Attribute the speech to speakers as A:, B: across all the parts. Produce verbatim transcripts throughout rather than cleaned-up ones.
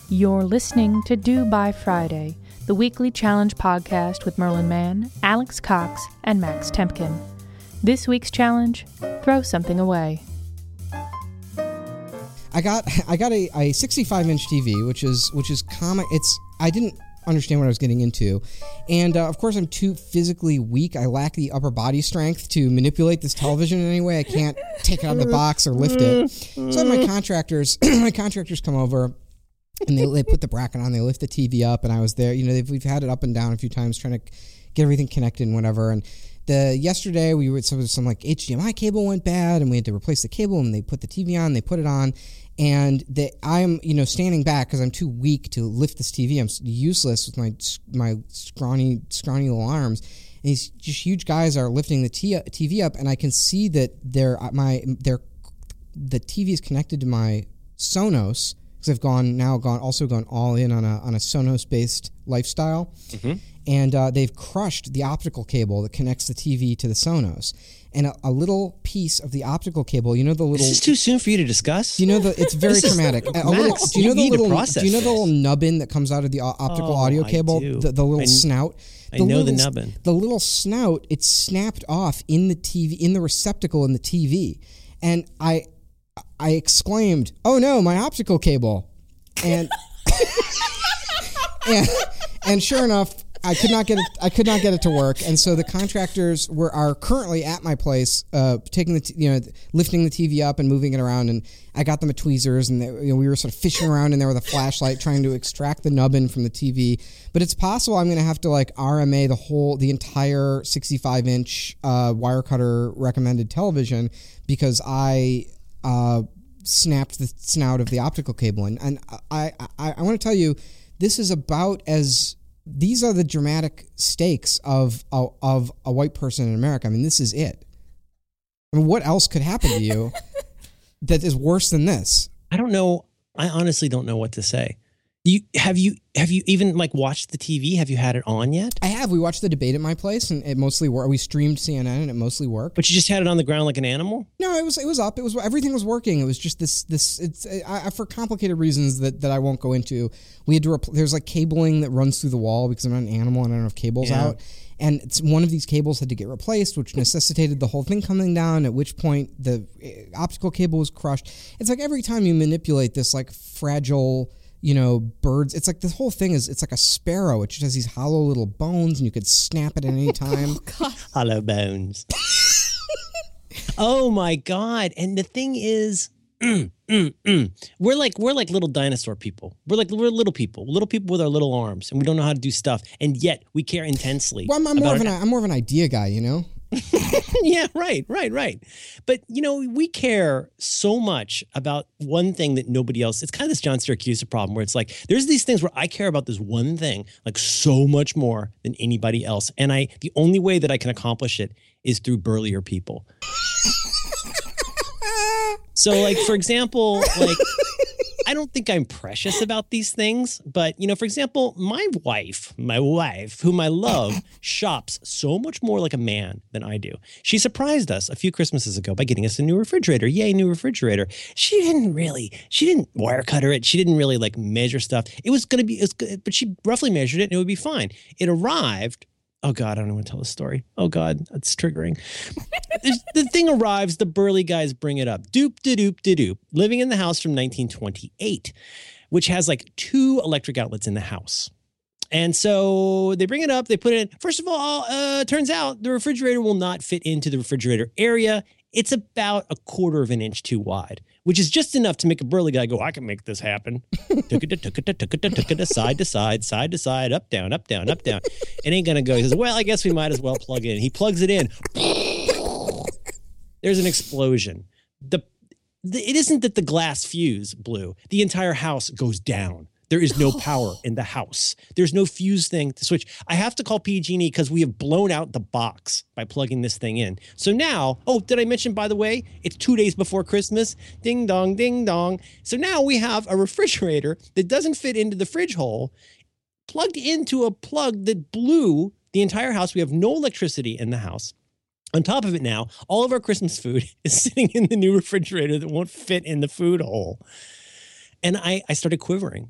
A: You're listening to Do By Friday, the weekly challenge podcast with Merlin Mann, Alex Cox, and Max Temkin. This week's challenge, throw something away.
B: I got I got a, a sixty-five inch T V, which is which is common. It's I didn't understand what I was getting into, and uh, of course I'm too physically weak. I lack the upper body strength to manipulate this television in any way. I can't take it out of the box or lift it. So I have my contractors my contractors come over. And they they put the bracket on, they lift the T V up, and I was there. You know, they've, we've had it up and down a few times trying to get everything connected and whatever. And the yesterday, we were some, some like H D M I cable went bad, and we had to replace the cable, and they put the T V on, they put it on, and the, I'm, you know, standing back because I'm too weak to lift this T V. I'm useless with my my scrawny, scrawny little arms. And these just huge guys are lifting the T V up, and I can see that they're, my, they're, the T V is connected to my Sonos, because I've gone now gone also gone all in on a on a Sonos based lifestyle, mm-hmm. and uh, they've crushed the optical cable that connects the T V to the Sonos, and a, a little piece of the optical cable. You know the little.
C: This is too soon for you to discuss.
B: You know the it's very traumatic.
C: Is,
B: a
C: Max,
B: little, do you know the little? Do you know the little
C: this.
B: nubbin that comes out of the optical
C: oh,
B: audio cable? The, the little
C: I,
B: snout.
C: I
B: the
C: know
B: little,
C: the nubbin.
B: The little snout. It's snapped off in the T V in the receptacle in the T V, and I. I exclaimed, "Oh no, my optical cable!" And and, and sure enough, I could not get it. I could not get it to work. And so the contractors were are currently at my place, uh, taking the t- you know lifting the T V up and moving it around. And I got them at tweezers, and they, you know, we were sort of fishing around in there with a flashlight, trying to extract the nubbin from the T V. But it's possible I'm going to have to like R M A the whole the entire sixty-five inch uh, Wirecutter recommended television because I. Uh, snapped the snout of the optical cable. And, and I, I, I want to tell you, this is about as, these are the dramatic stakes of, of, of a white person in America. I mean, this is it. I mean, what else could happen to you that is worse than this?
C: I don't know. I honestly don't know what to say. You have you have you even like watched the T V? Have you had it on yet?
B: I have. We watched the debate at my place, and it mostly worked. We streamed C N N, and it mostly worked.
C: But you just had it on the ground like an animal?
B: No, it was it was up. It was everything was working. It was just this this. It's I, for complicated reasons that, that I won't go into. We had to repl- there's like cabling that runs through the wall because I'm not an animal and I don't have cables yeah. out. And it's, one of these cables had to get replaced, which necessitated the whole thing coming down, at which point the optical cable was crushed. It's like every time you manipulate this like fragile, you know, birds, it's like this whole thing is, it's like a sparrow. It just has these hollow little bones and you could snap it at any time.
C: Oh, God. Hollow bones. Oh my God. And the thing is, mm, mm, mm. we're like, we're like little dinosaur people. We're like, we're little people, little people with our little arms, and we don't know how to do stuff. And yet we care intensely.
B: Well, I'm, I'm more of an, an, I'm more of an idea guy, you know?
C: Yeah, right, right, right. But, you know, we care so much about one thing that nobody else, it's kind of this John Syracuse problem where it's like, there's these things where I care about this one thing, like so much more than anybody else. And I, the only way that I can accomplish it is through burlier people. So like, for example, like, I don't think I'm precious about these things, but, you know, for example, my wife, my wife, whom I love, shops so much more like a man than I do. She surprised us a few Christmases ago by getting us a new refrigerator. Yay, new refrigerator. She didn't really, she didn't wire cutter it. She didn't really like measure stuff. It was going to be, it was good, but she roughly measured it and it would be fine. It arrived. Oh, God, I don't want to tell the story. Oh, God, that's triggering. The thing arrives, the burly guys bring it up. Doop-de-doop-de-doop. Living in the house from nineteen twenty-eight, which has like two electric outlets in the house. And so they bring it up, they put it in. First of all, uh, turns out the refrigerator will not fit into the refrigerator area. It's about a quarter of an inch too wide, which is just enough to make a burly guy go, I can make this happen. Took it, took it, took it, took it, side to side, side to side, up, down, up, down, up, down. It ain't going to go. He says, well, I guess we might as well plug it in. He plugs it in. There's an explosion. The, the It isn't that the glass fuse blew. The entire house goes down. There is no power in the house. There's no fuse thing to switch. I have to call P G and E because we have blown out the box by plugging this thing in. So now, oh, did I mention, by the way, it's two days before Christmas. Ding dong, ding dong. So now we have a refrigerator that doesn't fit into the fridge hole, plugged into a plug that blew the entire house. We have no electricity in the house. On top of it now, all of our Christmas food is sitting in the new refrigerator that won't fit in the food hole. And I, I started quivering.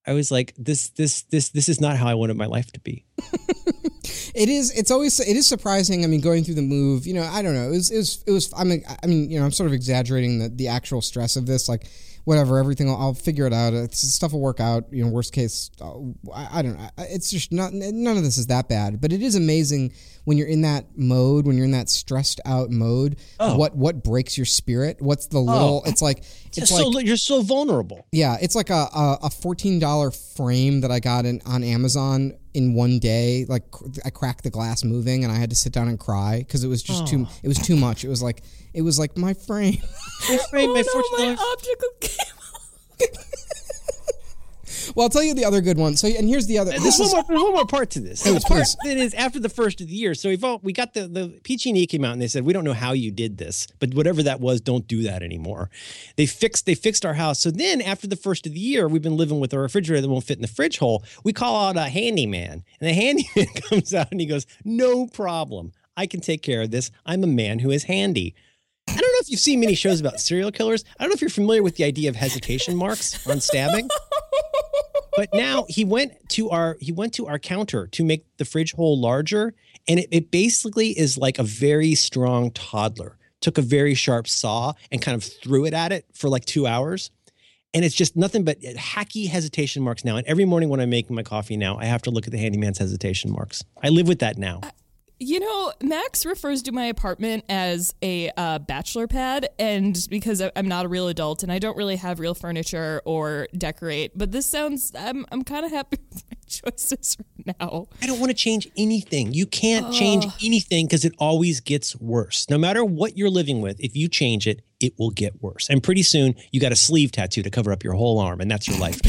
C: I was like, this, this, this, this is not how I wanted my life to be.
B: It is. It's always. It is surprising. I mean, going through the move. You know, I don't know. It was. It was. It was. I mean. I mean. You know, I'm sort of exaggerating the, the actual stress of this. Like, whatever. Everything. I'll, I'll figure it out. It's, stuff will work out. You know. Worst case. Uh, I, I don't know. It's just not. None of this is that bad. But it is amazing when you're in that mode. When you're in that stressed out mode. Oh. What What breaks your spirit? What's the little? Oh. It's like. It's,
C: it's
B: like
C: so, you're so vulnerable.
B: Yeah. It's like a a, a fourteen dollars frame that I got in, on Amazon. In one day, like I cracked the glass moving, and I had to sit down and cry because it was just oh. too. It was too much. It was like it was like my frame.
C: My frame,
D: oh,
C: my
D: no, my optical came
B: Well, I'll tell you the other good one. So, and here's the other.
C: There's one, more, there's one more part to this.
B: Oh,
C: the part that is after the first of the year. So we've all, we got the the P G and E came out and they said we don't know how you did this, but whatever that was, don't do that anymore. They fixed they fixed our house. So then after the first of the year, we've been living with a refrigerator that won't fit in the fridge hole. We call out a handyman, and the handyman comes out and he goes, "No problem, I can take care of this. I'm a man who is handy." I don't know if you've seen many shows about serial killers. I don't know if you're familiar with the idea of hesitation marks on stabbing. But now he went to our he went to our counter to make the fridge hole larger, and it, it basically is like a very strong toddler took a very sharp saw and kind of threw it at it for like two hours. And it's just nothing but hacky hesitation marks now. And every morning when I'm making my coffee now, I have to look at the handyman's hesitation marks. I live with that now.
D: You know, Max refers to my apartment as a uh, bachelor pad, and because I'm not a real adult and I don't really have real furniture or decorate, but this sounds, I'm I'm kind of happy with my choices right now.
C: I don't want to change anything. You can't oh. change anything because it always gets worse. No matter what you're living with, if you change it, it will get worse. And pretty soon you got a sleeve tattoo to cover up your whole arm, and that's your life.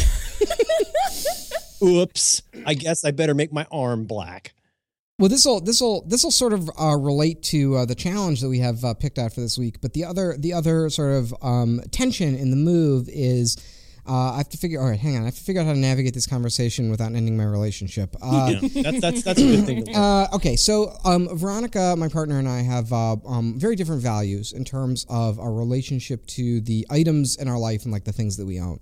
C: Oops. I guess I better make my arm black.
B: Well, this will this will this will sort of uh, relate to uh, the challenge that we have uh, picked out for this week. But the other the other sort of um, tension in the move is uh, I have to figure. All right, hang on. I have to figure out how to navigate this conversation without ending my relationship. Uh,
C: yeah, that's that's that's a good thing.
B: Uh, okay, so um, Veronica, my partner, and I have uh, um, very different values in terms of our relationship to the items in our life and like the things that we own.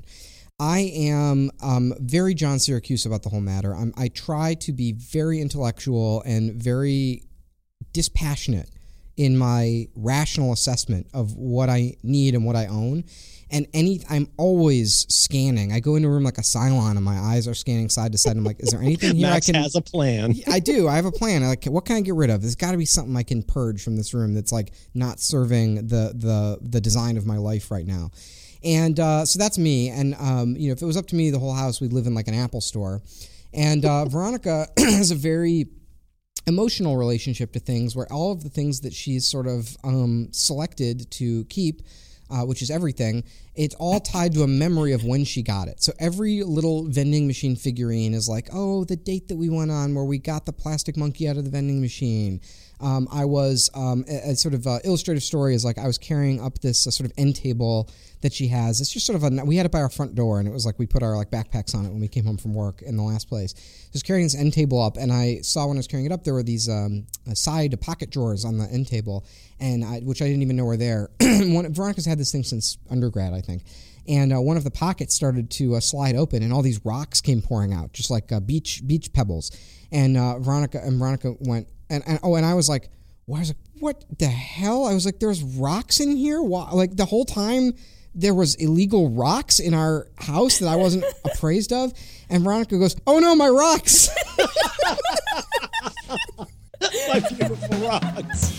B: I am um, very John Syracuse about the whole matter. I'm, I try to be very intellectual and very dispassionate in my rational assessment of what I need and what I own. And any, I'm always scanning. I go into a room like a Cylon, and my eyes are scanning side to side. I'm like, is there anything here
C: Max
B: I can?
C: has a plan.
B: I do. I have a plan. I like, what can I get rid of? There's got to be something I can purge from this room that's like not serving the the the design of my life right now. And uh, so that's me. And, um, you know, if it was up to me, the whole house, we'd live in like an Apple store. And uh, Veronica has a very emotional relationship to things where all of the things that she's sort of um, selected to keep, uh, which is everything, it's all tied to a memory of when she got it. So every little vending machine figurine is like, oh, the date that we went on where we got the plastic monkey out of the vending machine. Um, I was, um, a, a sort of uh, illustrative story is like I was carrying up this uh, sort of end table that she has. It's just sort of a, we had it by our front door, and it was like we put our like backpacks on it when we came home from work in the last place. I was carrying this end table up, and I saw when I was carrying it up, there were these um, side pocket drawers on the end table, and I, which I didn't even know were there. One, Veronica's had this thing since undergrad, I think. And uh, one of the pockets started to uh, slide open, and all these rocks came pouring out, just like uh, beach beach pebbles. And uh, Veronica and Veronica went, and, and oh, and I was like, well, I was like, what the hell? I was like, there's rocks in here? Why? Like the whole time there was illegal rocks in our house that I wasn't appraised of. And Veronica goes, oh no, my rocks.
C: My beautiful rocks.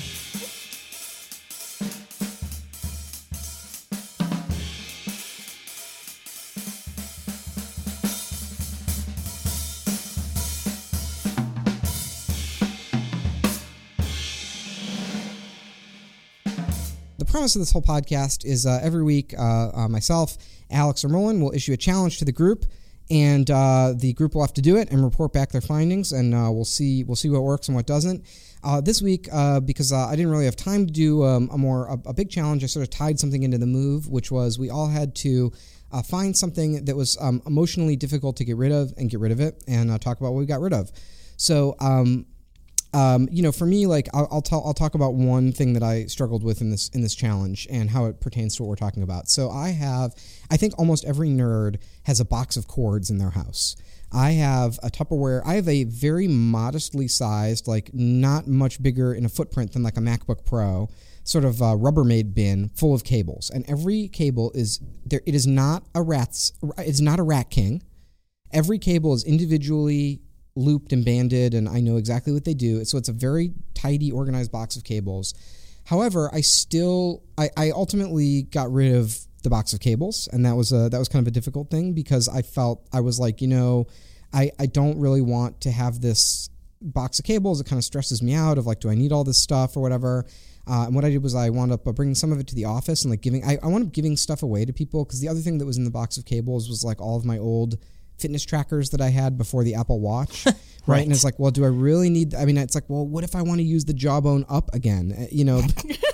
B: The premise of this whole podcast is uh, every week, uh, uh, myself, Alex, or Merlin will issue a challenge to the group, and uh, the group will have to do it and report back their findings, and uh, we'll see we'll see what works and what doesn't. Uh, this week, uh, because uh, I didn't really have time to do um, a more a, a big challenge, I sort of tied something into the move, which was we all had to uh, find something that was um, emotionally difficult to get rid of and get rid of it, and uh, talk about what we got rid of. So. Um, Um, you know, for me, like I'll, I'll tell, I'll talk about one thing that I struggled with in this in this challenge and how it pertains to what we're talking about. So I have, I think almost every nerd has a box of cords in their house. I have a Tupperware. I have a very modestly sized, like not much bigger in a footprint than like a MacBook Pro, sort of a Rubbermaid bin full of cables, and every cable is there. It is not a rat's. It's not a Rat King. Every cable is individually looped and banded, and I know exactly what they do. So it's a very tidy, organized box of cables. However, I still, I, I ultimately got rid of the box of cables, and that was a, that was kind of a difficult thing because I felt, I was like, you know, I, I don't really want to have this box of cables. It kind of stresses me out of like, do I need all this stuff or whatever? Uh, and what I did was I wound up bringing some of it to the office and like giving, I, I wound up giving stuff away to people because the other thing that was in the box of cables was like all of my old fitness trackers that I had before the Apple Watch, right? right? And it's like, well, do I really need, I mean, it's like, well, what if I want to use the Jawbone Up again? You know,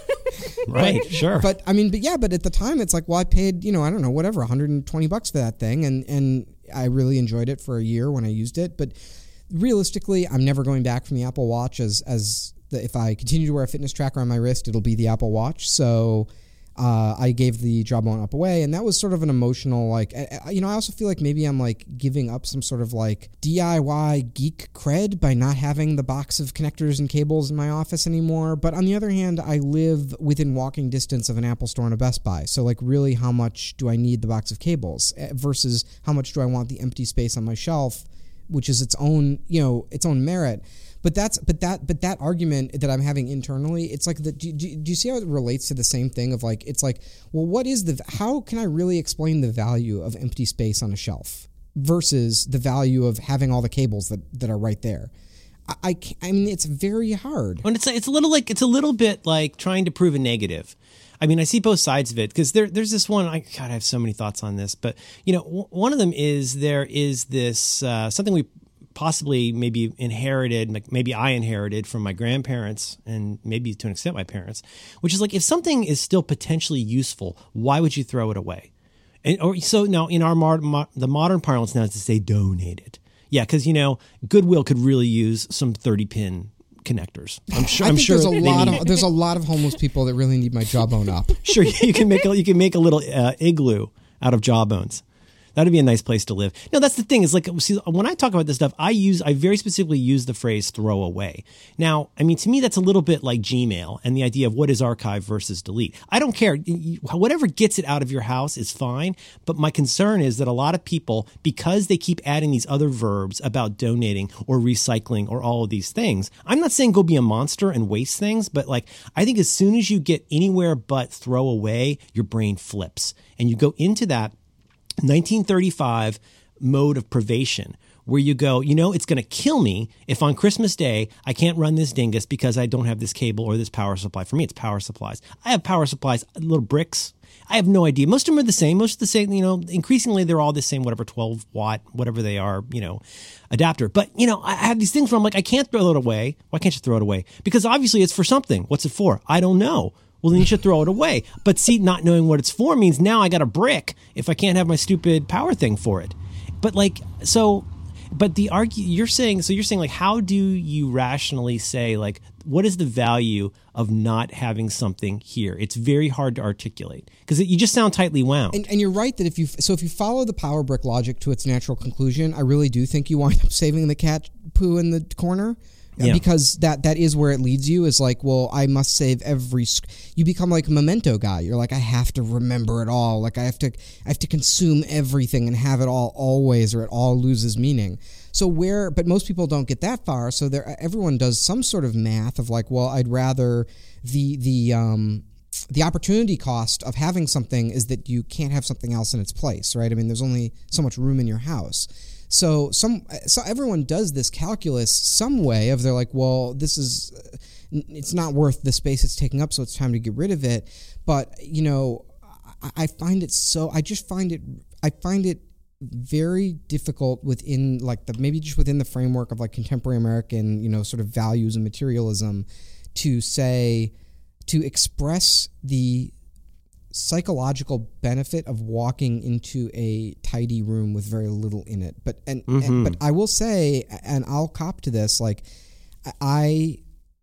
C: right,
B: but,
C: sure.
B: But I mean, but yeah, but at the time it's like, well, I paid, you know, I don't know, whatever, one hundred twenty bucks for that thing. And, and I really enjoyed it for a year when I used it. But realistically, I'm never going back from the Apple Watch as, as the, if I continue to wear a fitness tracker on my wrist, it'll be the Apple Watch. So Uh, I gave the Jawbone Up away, and that was sort of an emotional, like, I, you know, I also feel like maybe I'm, like, giving up some sort of, like, D I Y geek cred by not having the box of connectors and cables in my office anymore, but on the other hand, I live within walking distance of an Apple store and a Best Buy, so, like, really, how much do I need the box of cables versus how much do I want the empty space on my shelf, which is its own, you know, its own merit. But that's but that but that argument that I'm having internally, it's like the do, do, do you see how it relates to the same thing of like it's like, well, what is the how can I really explain the value of empty space on a shelf versus the value of having all the cables that, that are right there? I, I, I mean, it's very hard.
C: And it's it's a little like it's a little bit like trying to prove a negative. I mean, I see both sides of it because there, there's this one. I God, I have so many thoughts on this, but you know, w- one of them is there is this uh, something we possibly maybe inherited, like maybe I inherited from my grandparents and maybe to an extent my parents, which is like if something is still potentially useful, why would you throw it away? And or so now in our mod, mo, the modern parlance now is to say donate it. Yeah, because you know Goodwill could really use some thirty pin connectors. I'm sure.
B: I
C: I'm
B: think
C: sure
B: there's a lot
C: need,
B: of there's a lot of homeless people that really need my Jawbone Up.
C: Sure, you can make a, you can make a little uh, igloo out of jawbones. That'd be a nice place to live. No, that's the thing is like, see, when I talk about this stuff, I use, I very specifically use the phrase throw away. Now, I mean, to me, that's a little bit like Gmail and the idea of what is archive versus delete. I don't care. Whatever gets it out of your house is fine. But my concern is that a lot of people, because they keep adding these other verbs about donating or recycling or all of these things, I'm not saying go be a monster and waste things, but like, I think as soon as you get anywhere but throw away, your brain flips and you go into that nineteen thirty-five mode of privation where you go, you know, it's going to kill me if on Christmas Day I can't run this dingus because I don't have this cable or this power supply. For me, it's power supplies. I have power supplies, little bricks. I have no idea. Most of them are the same. Most of the same, you know, increasingly they're all the same, whatever, twelve watt, whatever they are, you know, adapter. But, you know, I have these things where I'm like, I can't throw it away. Why can't you throw it away? Because obviously it's for something. What's it for? I don't know. Well, then you should throw it away. But see, not knowing what it's for means now I got a brick if I can't have my stupid power thing for it. But like, so, but the argue, you're saying, so you're saying like, how do you rationally say like, what is the value of not having something here? It's very hard to articulate because you just sound tightly wound.
B: And, and you're right that if you, so if you follow the power brick logic to its natural conclusion, I really do think you wind up saving the cat poo in the corner. Yeah. Because that, that is where it leads you is like, well, I must save every, you become like a memento guy. You're like, I have to remember it all. Like I have to, I have to consume everything and have it all always, or it all loses meaning. So where, but most people don't get that far. So there, everyone does some sort of math of like, well, I'd rather the, the, um, the opportunity cost of having something is that you can't have something else in its place, right? I mean, there's only so much room in your house. So some, so everyone does this calculus some way of they're like, well, this is, it's not worth the space it's taking up, so it's time to get rid of it. But you know, I, I find it so, I just find it, I find it very difficult within like the maybe just within the framework of like contemporary American, you know, sort of values and materialism, to say to express the psychological benefit of walking into a tidy room with very little in it. But and,
C: mm-hmm.
B: and but I will say, and I'll cop to this, like I,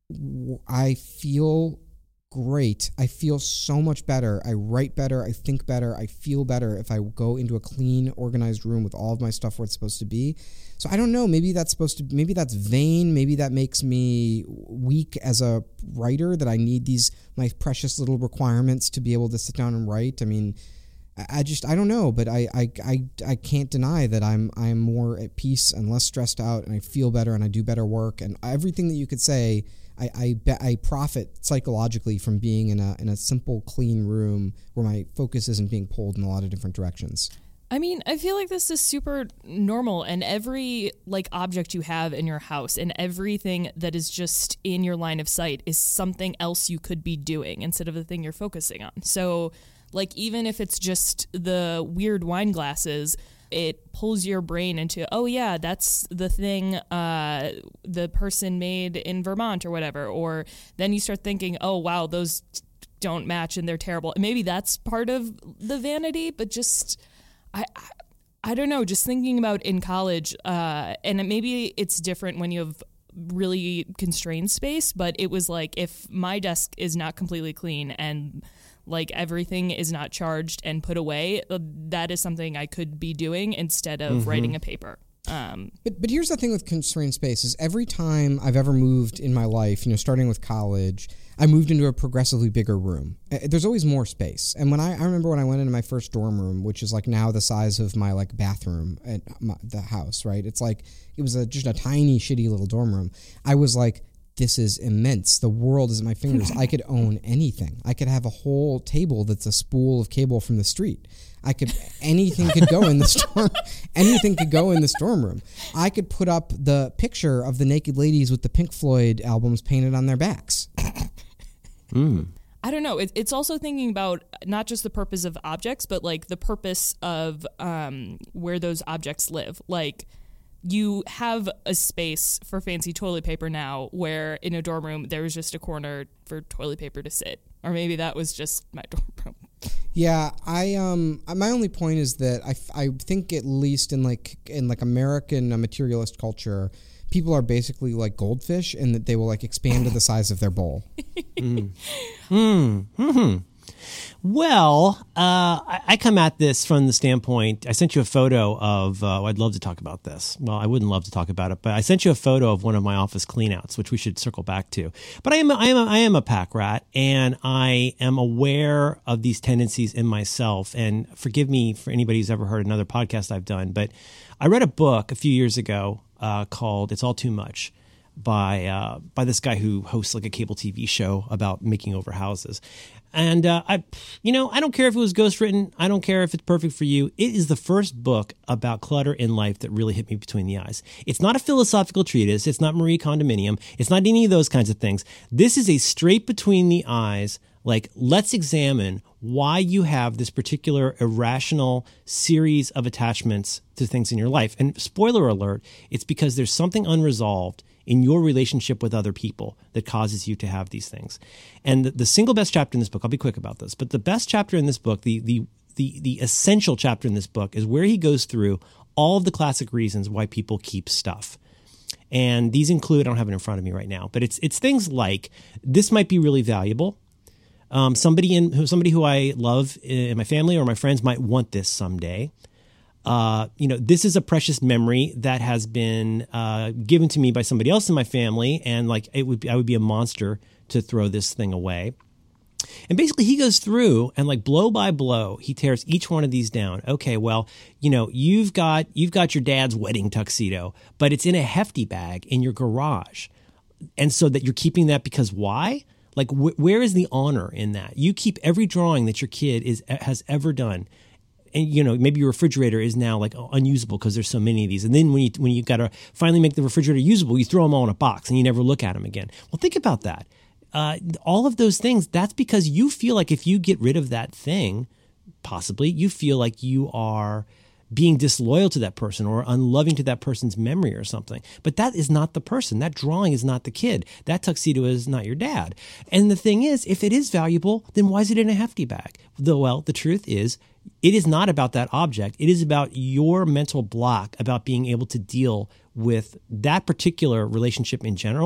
B: I feel great. I feel so much better. I write better. I think better. I feel better if I go into a clean, organized room with all of my stuff where it's supposed to be. So I don't know. Maybe that's supposed to. Maybe that's vain. Maybe that makes me weak as a writer. That I need these my precious little requirements to be able to sit down and write. I mean, I just I don't know. But I I I, I can't deny that I'm I'm more at peace and less stressed out, and I feel better and I do better work, and everything that you could say. I I, be, I profit psychologically from being in a in a simple, clean room where my focus isn't being pulled in a lot of different directions.
D: I mean, I feel like this is super normal, and every like object you have in your house and everything that is just in your line of sight is something else you could be doing instead of the thing you're focusing on. So, like, even if it's just the weird wine glasses, it pulls your brain into, oh yeah, that's the thing uh, the person made in Vermont or whatever. Or then you start thinking, oh wow, those don't match and they're terrible. And maybe that's part of the vanity, but just, I, I, I don't know, just thinking about in college, uh, and maybe it's different when you have really constrained space, but it was like, if my desk is not completely clean and like everything is not charged and put away, that is something I could be doing instead of mm-hmm. writing a paper. Um,
B: but but here's the thing with constrained space is every time I've ever moved in my life, you know, starting with college, I moved into a progressively bigger room. There's always more space. And when I, I remember when I went into my first dorm room, which is like now the size of my like bathroom at my, the house, right? It's like, it was a, just a tiny, shitty little dorm room. I was like, this is immense. The world is at my fingers. I could own anything. I could have a whole table that's a spool of cable from the street. I could, anything could go in the storm. Anything could go in the storm room. I could put up the picture of the naked ladies with the Pink Floyd albums painted on their backs.
C: Mm.
D: I don't know. It, it's also thinking about not just the purpose of objects, but like the purpose of um, where those objects live. Like, you have a space for fancy toilet paper now where in a dorm room there was just a corner for toilet paper to sit. Or maybe that was just my dorm room.
B: Yeah, I um my only point is that I, I think at least in like in like American uh, materialist culture, people are basically like goldfish in that they will like expand to the size of their bowl.
C: mm. Mm. Mm-hmm. Well, uh, I, I come at this from the standpoint, I sent you a photo of, uh, I'd love to talk about this. Well, I wouldn't love to talk about it, but I sent you a photo of one of my office cleanouts, which we should circle back to. But I am, I am, I am a pack rat, and I am aware of these tendencies in myself. And forgive me for anybody who's ever heard another podcast I've done, but I read a book a few years ago uh, called It's All Too Much. by uh, by this guy who hosts like a cable T V show about making over houses. And uh, I, you know, I don't care if it was ghostwritten. I don't care if it's perfect for you. It is the first book about clutter in life that really hit me between the eyes. It's not a philosophical treatise. It's not Marie Kondominium. It's not any of those kinds of things. This is a straight between the eyes, like, let's examine why you have this particular irrational series of attachments to things in your life. And spoiler alert, it's because there's something unresolved in your relationship with other people that causes you to have these things. And the, the single best chapter in this book, I'll be quick about this, but the best chapter in this book, the the the the essential chapter in this book is where he goes through all of the classic reasons why people keep stuff. And these include, I don't have it in front of me right now, but it's it's things like, this might be really valuable. Um, somebody in who somebody who I love in my family or my friends might want this someday. Uh, you know, this is a precious memory that has been uh, given to me by somebody else in my family, and like it would, be, I would be a monster to throw this thing away. And basically, he goes through and like blow by blow, he tears each one of these down. Okay, well, you know, you've got you've got your dad's wedding tuxedo, but it's in a hefty bag in your garage, and so that you're keeping that because why? Like, wh- where is the honor in that? You keep every drawing that your kid is has ever done. And, you know, maybe your refrigerator is now like unusable because there's so many of these. And then when you when you got to finally make the refrigerator usable, you throw them all in a box and you never look at them again. Well, think about that. Uh, all of those things, that's because you feel like if you get rid of that thing, possibly, you feel like you are being disloyal to that person or unloving to that person's memory or something. But that is not the person. That drawing is not the kid. That tuxedo is not your dad. And the thing is, if it is valuable, then why is it in a hefty bag? The, well, the truth is, it is not about that object. It is about your mental block about being able to deal with that particular relationship in general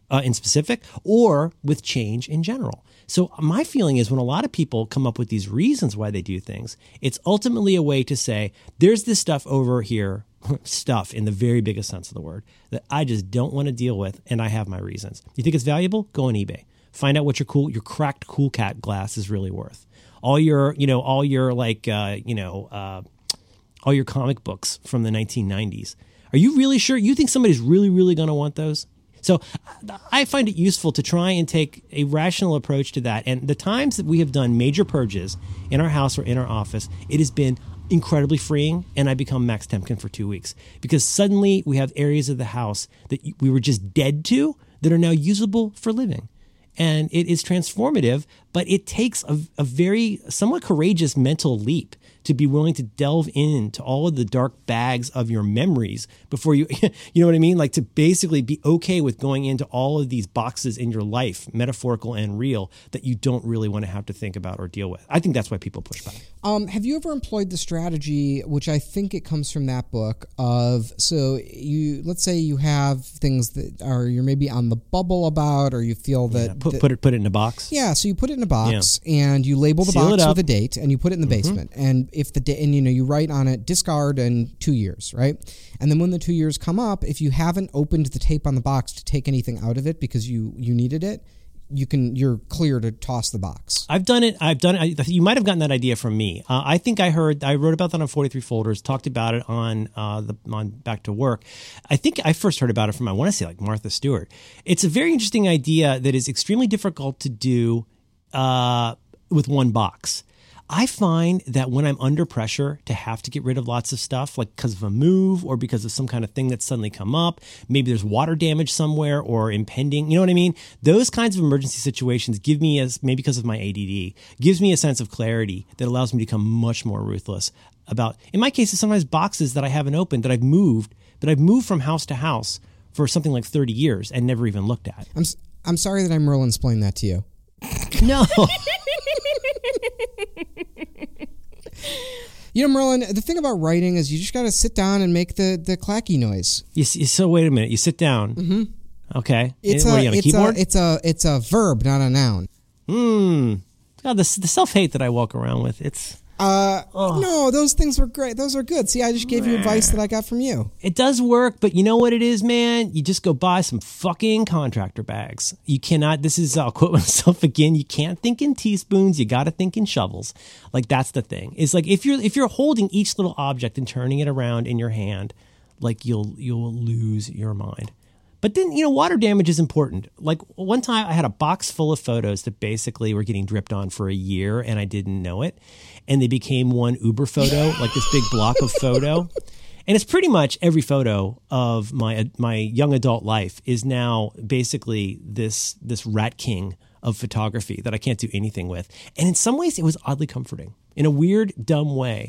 C: uh, in specific or with change in general. So my feeling is when a lot of people come up with these reasons why they do things, it's ultimately a way to say, there's this stuff over here, stuff in the very biggest sense of the word, that I just don't want to deal with, and I have my reasons. You think it's valuable? Go on eBay. Find out what your cool, your cracked Cool Cat glass is really worth. All your, you know, all your like, uh, you know, uh, all your comic books from the nineteen nineties. Are you really sure? You think somebody's really, really going to want those? So I find it useful to try and take a rational approach to that. And the times that we have done major purges in our house or in our office, it has been incredibly freeing, and I become Max Temkin for two weeks because suddenly we have areas of the house that we were just dead to that are now usable for living. And it is transformative, but it takes a, a very somewhat courageous mental leap to be willing to delve into all of the dark bags of your memories before you, you know what I mean? Like to basically be okay with going into all of these boxes in your life, metaphorical and real, that you don't really want to have to think about or deal with. I think that's why people push back.
B: Um, have you ever employed the strategy, which I think it comes from that book, of, so you, let's say you have things that are, you're maybe on the bubble about, or you feel that...
C: Yeah, put,
B: that,
C: put it put it in a box.
B: Yeah, so you put it in a box, yeah. and you label the
C: Seal
B: box
C: it
B: with a date, and you put it in the basement. Mm-hmm. And if the da- and you know you write on it discard in two years, right? And then when the two years come up, if you haven't opened the tape on the box to take anything out of it because you you needed it, you can you're clear to toss the box.
C: I've done it. I've done it. You might have gotten that idea from me. Uh, I think I heard. I wrote about that on forty-three Folders. Talked about it on uh, the on Back to Work. I think I first heard about it from I want to say like Martha Stewart. It's a very interesting idea that is extremely difficult to do uh, with one box. I find that when I'm under pressure to have to get rid of lots of stuff, like because of a move or because of some kind of thing that's suddenly come up, maybe there's water damage somewhere or impending, you know what I mean? Those kinds of emergency situations give me, as maybe because of my A D D, gives me a sense of clarity that allows me to become much more ruthless about, in my case, it's sometimes boxes that I haven't opened that I've moved, but I've moved from house to house for something like thirty years and never even looked at.
B: I'm I'm sorry that I'm Merlin-splaining that to you.
C: No.
B: You know, Merlin, the thing about writing is you just got to sit down and make the, the clacky noise.
C: You, so wait a minute. You sit down.
B: Mm-hmm.
C: Okay.
B: It's
C: what,
B: a,
C: are you on a
B: it's
C: keyboard?
B: A, it's a it's a verb, not a noun.
C: Hmm. God, the, the self-hate that I walk around with, it's...
B: Uh,
C: oh.
B: No, those things were great. Those are good. See, I just gave you advice that I got from you.
C: It does work, but you know what it is, man? You just go buy some fucking contractor bags. You cannot, this is, I'll quote myself again, you can't think in teaspoons, you gotta think in shovels. Like, that's the thing. It's like, if you're, if you're holding each little object and turning it around in your hand, like, you'll, you'll lose your mind. But then, you know, water damage is important. Like, one time I had a box full of photos that basically were getting dripped on for a year and I didn't know it. And they became one Uber photo, like this big block of photo. And it's pretty much every photo of my my young adult life is now basically this this rat king of photography that I can't do anything with. And in some ways, it was oddly comforting. In a weird, dumb way,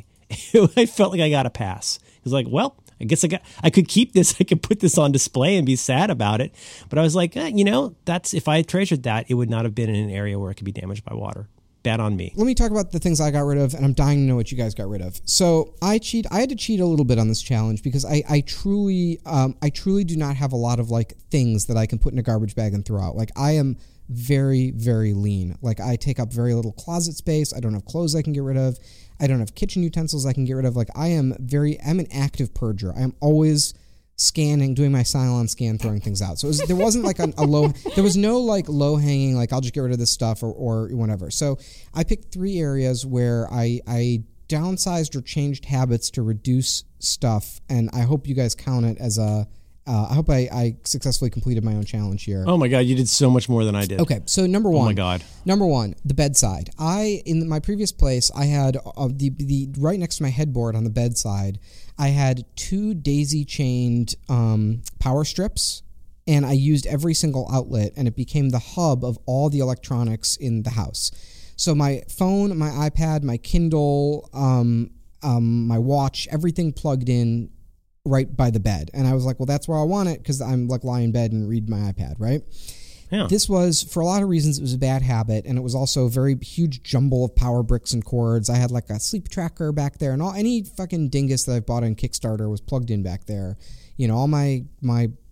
C: I felt like I got a pass. It was like, well, I guess I got, I could keep this. I could put this on display and be sad about it. But I was like, eh, you know, that's if I had treasured that, it would not have been in an area where it could be damaged by water. Bad on me.
B: Let me talk about the things I got rid of, and I'm dying to know what you guys got rid of. So I cheat. I had to cheat a little bit on this challenge because I, I truly, um, I truly do not have a lot of like things that I can put in a garbage bag and throw out. Like I am very, very lean. Like I take up very little closet space. I don't have clothes I can get rid of. I don't have kitchen utensils I can get rid of. Like I am very, I'm an active purger. I am always scanning, doing my Cylon scan, throwing things out. So it was, there wasn't like a, a low, there was no like low hanging, like I'll just get rid of this stuff or, or whatever. So I picked three areas where I, I downsized or changed habits to reduce stuff. And I hope you guys count it as a, uh, I hope I, I successfully completed my own challenge here.
C: Oh my God, you did so much more than I did.
B: Okay, so number one.
C: Oh my God.
B: Number one, the bedside. I, in my previous place, I had uh, the, the, right next to my headboard on the bedside, I had two daisy-chained um, power strips, and I used every single outlet, and it became the hub of all the electronics in the house. So my phone, my iPad, my Kindle, um, um, my watch, everything plugged in right by the bed. And I was like, well, that's where I want it because I'm like lie in bed and read my iPad, right?
C: Yeah.
B: This was, for a lot of reasons, it was a bad habit, and it was also a very huge jumble of power bricks and cords. I had like a sleep tracker back there, and all any fucking dingus that I bought on Kickstarter was plugged in back there. You know, all my my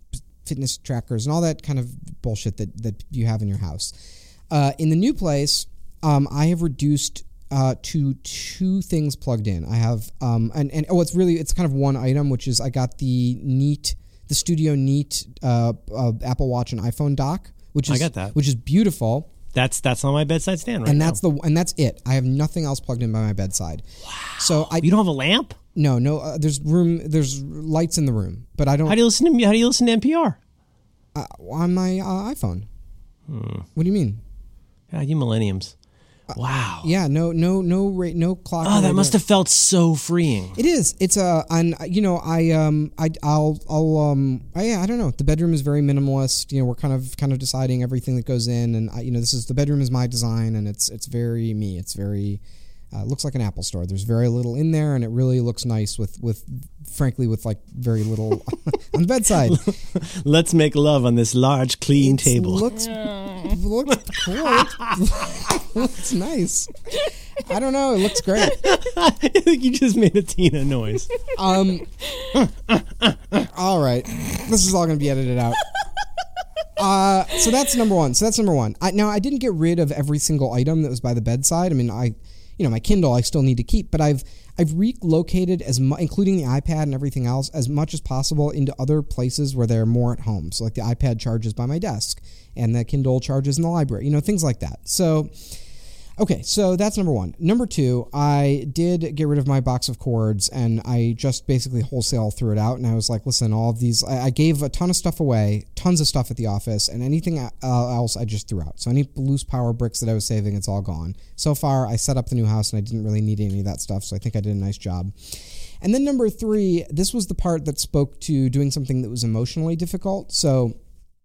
B: fitness trackers and all that kind of bullshit that, that you have in your house. Uh, in the new place, um, I have reduced uh, to two things plugged in. I have, um, and, and oh, it's really, it's kind of one item, which is I got the Neat, the Studio Neat uh, uh, Apple Watch and iPhone dock, which is,
C: I got that.
B: which is beautiful.
C: That's that's on my bedside stand right
B: and
C: now.
B: that's the and that's it. I have nothing else plugged in by my bedside. Wow. So I
C: You don't have a lamp?
B: no no. Uh, there's room. There's lights in the room, but I don't.
C: How do you listen to How do you listen to N P R?
B: Uh, on my uh, iPhone.
C: Hmm.
B: What do you mean?
C: God, you millenniums. Wow.
B: Yeah, no, no, no, ra- no clock.
C: Oh, that
B: radio.
C: must have felt so freeing.
B: It is. It's a. And you know, I um, I, I'll, I'll um, I, yeah, I don't know. The bedroom is very minimalist. You know, we're kind of, kind of deciding everything that goes in, and I, you know, this is the bedroom is my design, and it's, it's very me. It's very. Uh, it looks like an Apple store. There's very little in there, and it really looks nice with, with frankly, with like very little on the bedside.
C: Let's make love on this large, clean
B: It's
C: table.
B: Looks, looks cool. Looks nice. I don't know. It looks great.
C: I think you just made a Tina noise.
B: Um. all right. This is all going to be edited out. Uh, so that's number one. So that's number one. I, now I didn't get rid of every single item that was by the bedside. I mean, I, you know, my Kindle I still need to keep, but I've I've relocated as much, including the iPad and everything else, as much as possible into other places where they're more at home. So like the iPad charges by my desk, and the Kindle charges in the library. You know, things like that. So. Okay, so that's number one. Number two, I did get rid of my box of cords, and I just basically wholesale threw it out, and I was like, listen, all of these, I, I gave a ton of stuff away, tons of stuff at the office, and anything uh, else I just threw out. So any loose power bricks that I was saving, it's all gone. So far, I set up the new house, and I didn't really need any of that stuff, so I think I did a nice job. And then number three, this was the part that spoke to doing something that was emotionally difficult. So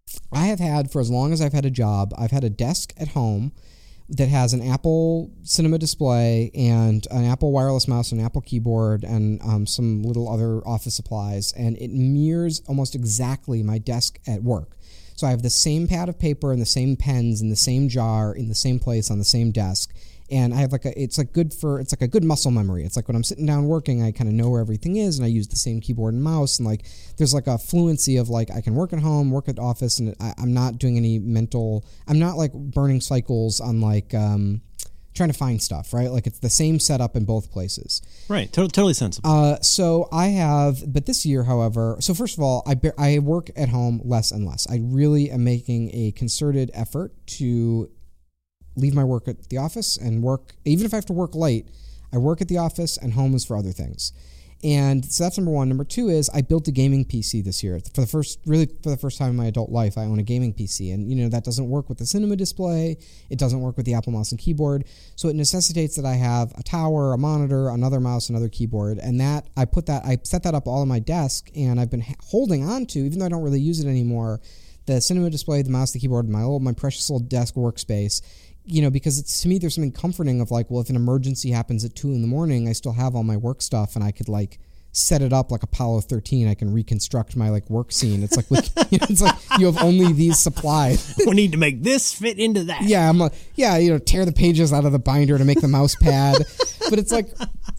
B: I have had, for as long as I've had a job, I've had a desk at home that has an Apple Cinema display and an Apple wireless mouse and an Apple keyboard and um, some little other office supplies, and it mirrors almost exactly my desk at work. So I have the same pad of paper and the same pens in the same jar in the same place on the same desk, and I have like a it's like good for it's like a good muscle memory. It's like when I'm sitting down working, I kind of know where everything is, and I use the same keyboard and mouse, and like there's like a fluency of like I can work at home, work at office, and I, I'm not doing any mental. I'm not like burning cycles on like um, trying to find stuff, right? Like it's the same setup in both places.
C: Right, to- totally sensible.
B: Uh, so I have, but this year, however, so first of all, I be, I work at home less and less. I really am making a concerted effort to leave my work at the office and work, even if I have to work late, I work at the office and home is for other things. And so that's number one. Number two is I built a gaming P C this year. For the first, really for the first time in my adult life, I own a gaming P C. And, you know, that doesn't work with the Cinema display. It doesn't work with the Apple mouse and keyboard. So it necessitates that I have a tower, a monitor, another mouse, another keyboard. And that, I put that, I set that up all on my desk, and I've been holding on to, even though I don't really use it anymore, the Cinema display, the mouse, the keyboard, my old, my precious little desk workspace. You know, because it's, to me, there's something comforting of like, well, if an emergency happens at two in the morning, I still have all my work stuff, and I could like set it up like Apollo thirteen. I can reconstruct my like work scene. It's like, you know, it's like you have only these supplies.
C: We need to make this fit into that.
B: Yeah, I'm like, yeah, you know, tear the pages out of the binder to make the mouse pad. But it's like,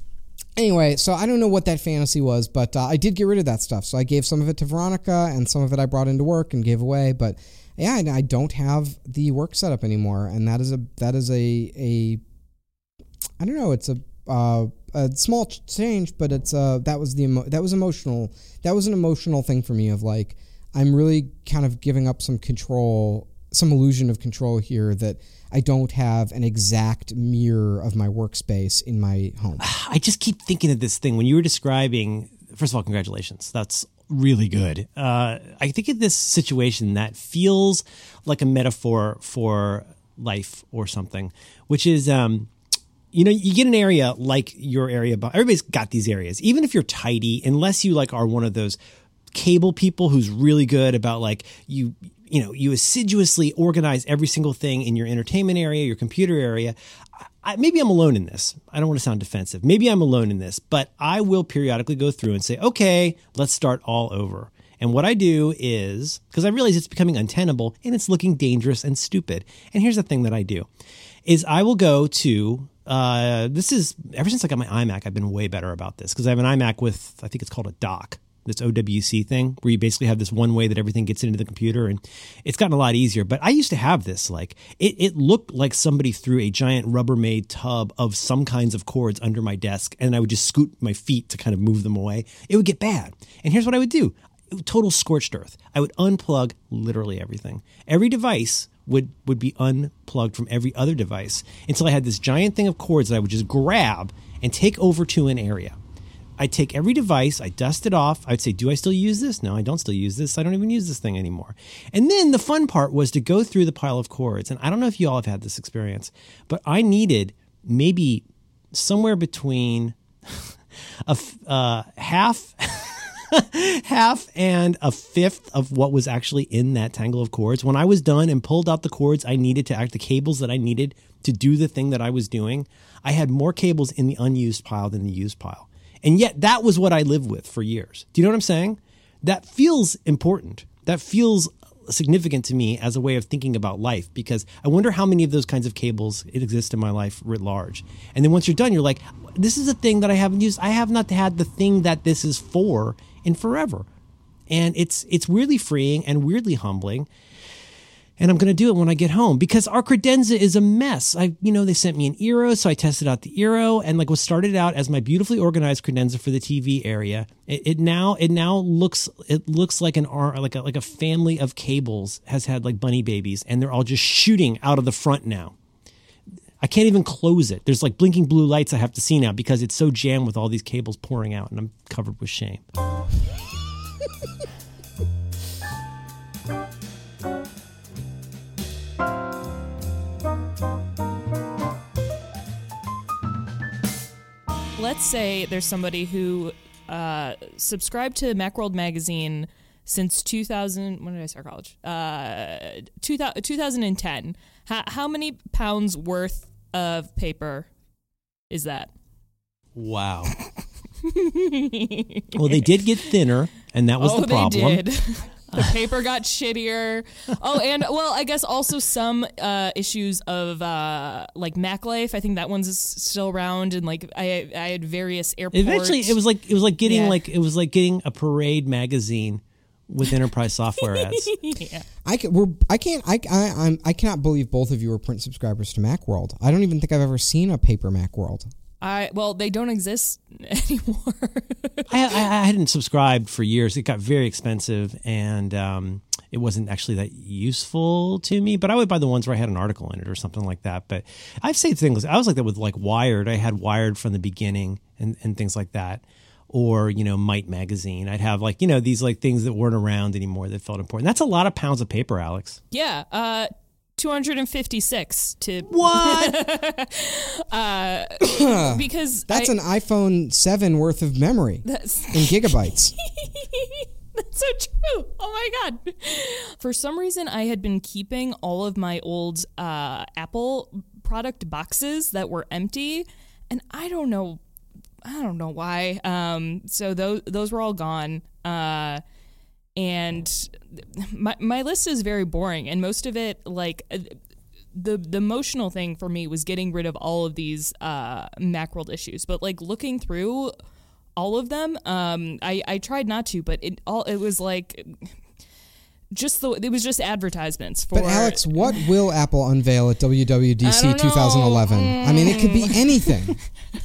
B: anyway, so I don't know what that fantasy was, but uh, I did get rid of that stuff. So I gave some of it to Veronica, and some of it I brought into work and gave away, but. Yeah, I don't have the work set up anymore, and that is a that is a a I don't know. It's a uh, a small change, but it's uh that was the emo- that was emotional. That was an emotional thing for me of like I'm really kind of giving up some control, some illusion of control here that I don't have an exact mirror of my workspace in my home.
C: I just keep thinking of this thing when you were describing. First of all, congratulations. That's really good. Uh, I think in this situation that feels like a metaphor for life or something, which is, um, you know, you get an area like your area, but everybody's got these areas. Even if you're tidy, unless you like are one of those cable people who's really good about like you, you know, you assiduously organize every single thing in your entertainment area, your computer area. I, maybe I'm alone in this. I don't want to sound defensive. Maybe I'm alone in this, but I will periodically go through and say, okay, let's start all over. And what I do is, because I realize it's becoming untenable and it's looking dangerous and stupid. And here's the thing that I do, is I will go to, uh, this is, ever since I got my iMac, I've been way better about this, because I have an iMac with, I think it's called a dock. this O W C thing, where you basically have this one way that everything gets into the computer, and it's gotten a lot easier. But I used to have this, like, it, it looked like somebody threw a giant Rubbermaid tub of some kinds of cords under my desk, and I would just scoot my feet to kind of move them away. It would get bad. And here's what I would do. Total scorched earth. I would unplug literally everything. Every device would, would be unplugged from every other device until I had this giant thing of cords that I would just grab and take over to an area. I'd take every device, I'd dust it off. I'd say, do I still use this? No, I don't still use this. I don't even use this thing anymore. And then the fun part was to go through the pile of cords. And I don't know if you all have had this experience, but I needed maybe somewhere between a uh, half... half and a fifth of what was actually in that tangle of cords. When I was done and pulled out the cords I needed to act, the cables that I needed to do the thing that I was doing, I had more cables in the unused pile than the used pile. And yet that was what I lived with for years. Do you know what I'm saying? That feels important. That feels significant to me as a way of thinking about life, because I wonder how many of those kinds of cables it exist in my life writ large. And then once you're done, you're like, this is a thing that I haven't used. I have not had the thing that this is for in forever. And it's it's weirdly freeing and weirdly humbling. And I'm going to do it when I get home, because our credenza is a mess. I, you know, they sent me an Eero, so I tested out the Eero, and like what started out as my beautifully organized credenza for the T V area, it, it now it now looks it looks like an like a like a family of cables has had like bunny babies, and they're all just shooting out of the front now. I can't even close it. There's like blinking blue lights I have to see now because it's so jammed with all these cables pouring out, and I'm covered with shame.
D: Let's say there's somebody who uh, subscribed to Macworld magazine since two thousand. When did I start college? Uh, two thousand, twenty ten. How, how many pounds worth of paper is that?
C: Wow. Well, they did get thinner, and that was
D: oh,
C: the problem.
D: They did. The paper got shittier. Oh, and well, I guess also some uh, issues of uh, like Mac Life. I think that one's still around, and like I, I had various airports.
C: Eventually, it was like it was like getting
D: Yeah.
C: like it was like getting a Parade magazine with enterprise software ads.
D: Yeah.
B: I can, we're, I can't. I, I, I'm, I cannot believe both of you are print subscribers to Macworld. I don't even think I've ever seen a paper Macworld.
D: I well, they don't exist anymore.
C: I, I, I hadn't subscribed for years. It got very expensive, and um, it wasn't actually that useful to me. But I would buy the ones where I had an article in it or something like that. But I've said things. I was like that with like Wired. I had Wired from the beginning, and, and things like that. Or, you know, Might magazine. I'd have like, you know, these like things that weren't around anymore that felt important. That's a lot of pounds of paper, Alex.
D: Yeah, uh, two hundred fifty-six to
C: What?
D: uh, because
B: That's
D: I,
B: an iPhone seven worth of memory
D: that's
B: in gigabytes.
D: That's so true. Oh my God. For some reason, I had been keeping all of my old uh, Apple product boxes that were empty, and I don't know, I don't know why. Um, so those those were all gone. Uh, and my my list is very boring, and most of it, like the the emotional thing for me was getting rid of all of these uh, Macworld issues. But like looking through all of them, um, I I tried not to, but it all it was like. Just the it was just advertisements for.
B: But Alex, what will Apple unveil at W W D C
D: I don't know.
B: twenty eleven? I mean, it could be anything.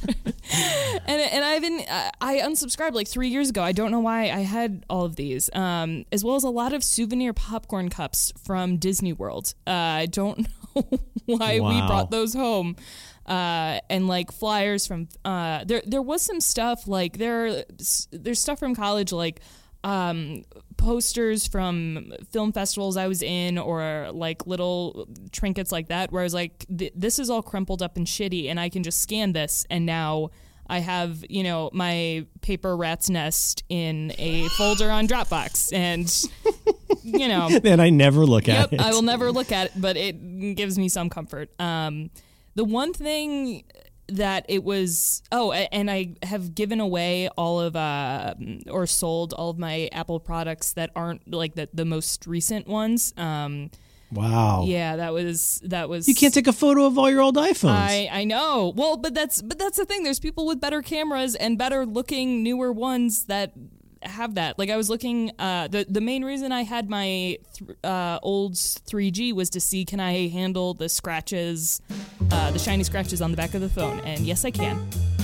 D: and and I've been I unsubscribed like three years ago. I don't know why I had all of these, um, as well as a lot of souvenir popcorn cups from Disney World. Uh, I don't know why we
C: Wow.
D: brought those home. Uh, and like flyers from uh, there. There was some stuff like there. There's stuff from college like. Um, posters from film festivals I was in, or like little trinkets like that, where I was like, this is all crumpled up and shitty, and I can just scan this, and now I have, you know, my paper rat's nest in a folder on Dropbox, and you know,
C: And I never look
D: yep,
C: at it.
D: I will never look at it, but it gives me some comfort. Um, the one thing that it was oh and I have given away all of uh or sold all of my Apple products that aren't like the, the most recent ones. Um
C: Wow.
D: yeah, that was that was
C: You can't take a photo of all your old iPhones.
D: I, I know. Well, but that's but that's the thing. There's people with better cameras and better looking newer ones that have that. Like I was looking, uh, the the main reason I had my th- uh, old three G was to see can I handle the scratches, uh, the shiny scratches on the back of the phone, and yes, I can.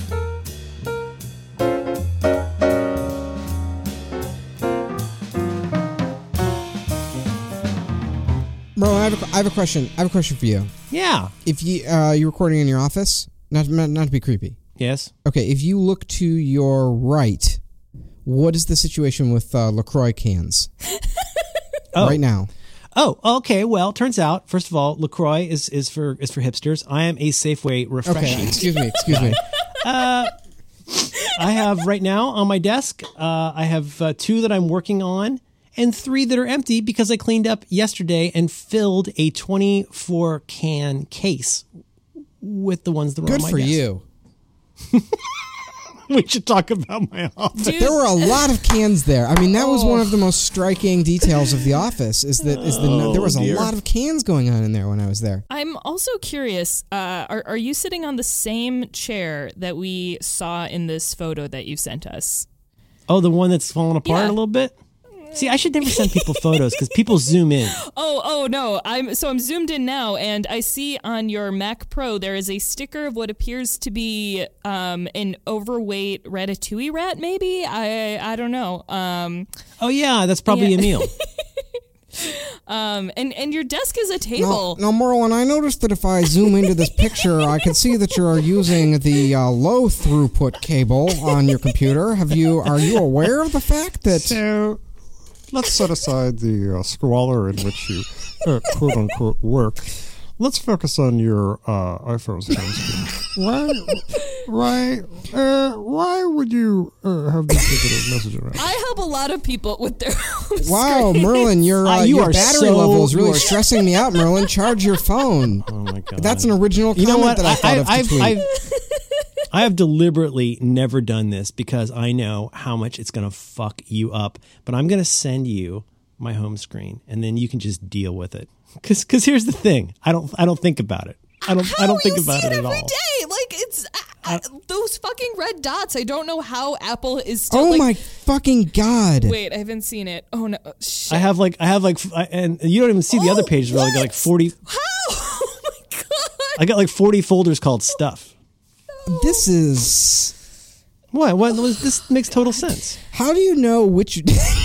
B: Bro, I have, a, I have a question. I have a question for you.
C: Yeah.
B: If you uh, you're recording in your office, not, not not to be creepy.
C: Yes.
B: Okay, if you look to your right, what is the situation with uh, LaCroix cans
C: oh.
B: right now?
C: Oh, okay. Well, turns out, first of all, LaCroix is, is for is for hipsters. I am a Safeway refreshing.
B: Okay, excuse me, excuse me.
C: Uh, I have right now on my desk, uh, I have uh, two that I'm working on and three that are empty because I cleaned up yesterday and filled a twenty-four can case with the ones that were
B: Good
C: on my
B: for
C: desk.
B: you.
C: We should talk about my office.
D: Dude.
B: There were a lot of cans there. I mean, that was one of the most striking details of The Office. Is that is the
C: Oh,
B: there was
C: dear.
B: a lot of cans going on in there when I was there.
D: I'm also curious, uh, are, are you sitting on the same chair that we saw in this photo that you sent us?
C: Oh, the one that's falling apart
D: Yeah.
C: a little bit? See, I should never send people photos because people zoom in.
D: Oh, oh no! I'm so I'm zoomed in now, and I see on your Mac Pro there is a sticker of what appears to be um, an overweight Ratatouille rat. Maybe I I don't know. Um,
C: Oh, yeah, that's probably
D: Yeah.
C: a meal.
D: um, and and your desk is a
B: Now,
D: table.
B: now, Merlin, I noticed that if I zoom into this picture, I can see that you're using the uh, low throughput cable on your computer. Have you? Are you aware of the fact that?
E: So, let's set aside the uh, squalor in which you uh, quote unquote work. Let's focus on your uh, iPhone's home screen. Why, why, uh, why would you uh, have this particular message around?
D: I help a lot of people with their home
B: Wow,
D: screens.
B: Merlin, your uh,
C: Uh, you
B: your
C: are
B: battery
C: so-
B: level is really
C: you are-
B: stressing me out. Merlin, charge your phone.
C: Oh, my God.
B: That's an original
C: You
B: comment
C: know what?
B: that I, thought of to
C: I've,
B: tweet.
C: I've, I have deliberately never done this because I know how much it's going to fuck you up. But I'm going to send you my home screen, and then you can just deal with it. Because because here's the thing, I don't I don't think about it. I don't
D: How
C: I don't think
D: you
C: about
D: see
C: it
D: it
C: at
D: every
C: all.
D: day. Like it's uh, uh, those fucking red dots. I don't know how Apple is still.
B: oh
D: like,
B: my fucking god!
D: Wait, I haven't seen it. Oh no! Shit.
C: I have like I have like I, and you don't even see the
D: Oh,
C: other pages where I got like
D: what?
C: forty.
D: How? Oh my god!
C: I got like forty folders called stuff.
B: This is.
C: What? What? This makes total sense.
B: How do you know which?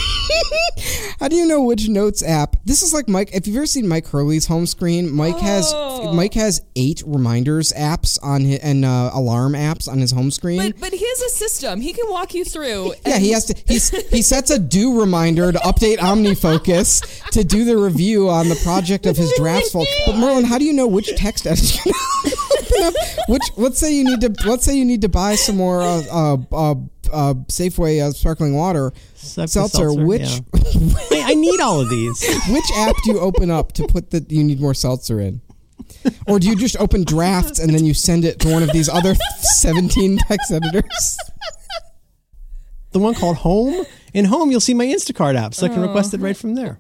B: How do you know which notes app? This is like Mike. If you've ever seen Mike Hurley's home screen, Mike has
D: Oh.
B: Mike has eight reminders apps on his, and uh, alarm apps on his home screen.
D: But but he has a system. He can walk you through.
B: Yeah,
D: and-
B: he has to. He's, he sets a due reminder to update OmniFocus to do the review on the project of his drafts folder. But Merlin, how do you know which text editor? Open up which? Let's say you need to. Let's say you need to buy some more uh, uh, uh, uh, Safeway uh, sparkling water
C: Safeway
B: seltzer.
C: seltzer,
B: Which
C: yeah. I, I need all of these.
B: which app do you open up to put that you need more seltzer in? Or do you just open drafts and then you send it to one of these other seventeen text editors?
C: The one called Home. In Home, you'll see my Instacart app, so I can request it right from there.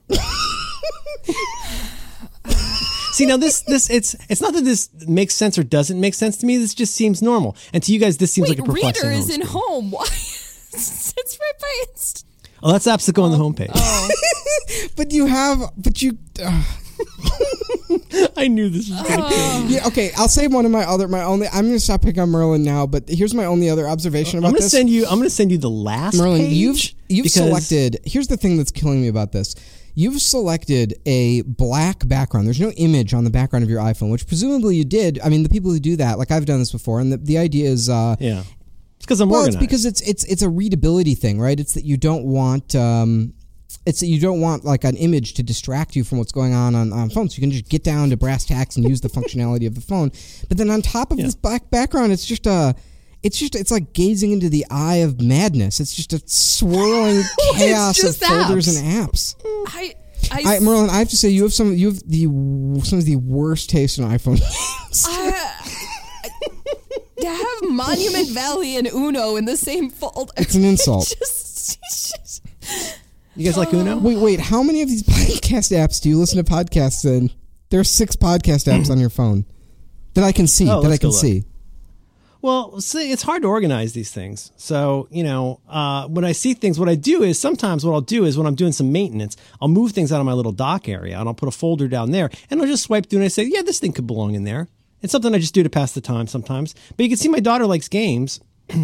C: See, now this this it's it's not that this makes sense or doesn't make sense to me. This just seems normal, and to you guys, this seems
D: Wait,
C: like a perplexing.
D: Reader is
C: home
D: in
C: screen.
D: home. Why? It's right by Insta.
C: Oh, that's apps that go on the homepage.
D: Oh.
B: But you have. But you. Uh,
C: I knew this was going to kill me.
B: Yeah, okay, I'll say one of my other my only I'm gonna stop picking on Merlin now, but here's my only other observation
C: I'm
B: about
C: going to
B: this.
C: send you. I'm going to send you the last
B: Merlin,
C: page
B: you've you've
C: because-
B: selected here's the thing that's killing me about this. You've selected a black background. There's no image on the background of your iPhone, which presumably you did. I mean, the people who do that, like I've done this before, and the, the idea is uh
C: Yeah, it's because I'm
B: well,
C: organized.
B: it's because it's it's it's a readability thing, right? It's that you don't want um it's that you don't want like an image to distract you from what's going on on, on phone, so you can just get down to brass tacks and use the functionality of the phone. But then on top of
C: Yeah.
B: this black background, it's just a, it's just it's like gazing into the eye of madness. It's just a swirling chaos of
D: just
B: folders
D: apps.
B: and apps.
D: I, I,
B: I, Merlin, I have to say you have some you have the some of the worst taste in iPhone games.
D: I, to have Monument Valley and Uno in the same folder.
B: It's an insult.
D: just, it's just,
C: you guys like Uno?
B: Wait, wait. How many of these podcast apps do you listen to podcasts in? There are six podcast apps on your phone that I can see.
C: Oh,
B: that I
C: let's
B: can
C: go look.
B: see.
C: Well, see, it's hard to organize these things. So, you know, uh, when I see things, what I do is sometimes what I'll do is when I'm doing some maintenance, I'll move things out of my little dock area and I'll put a folder down there and I'll just swipe through and I say, yeah, this thing could belong in there. It's something I just do to pass the time sometimes. But you can see my daughter likes games.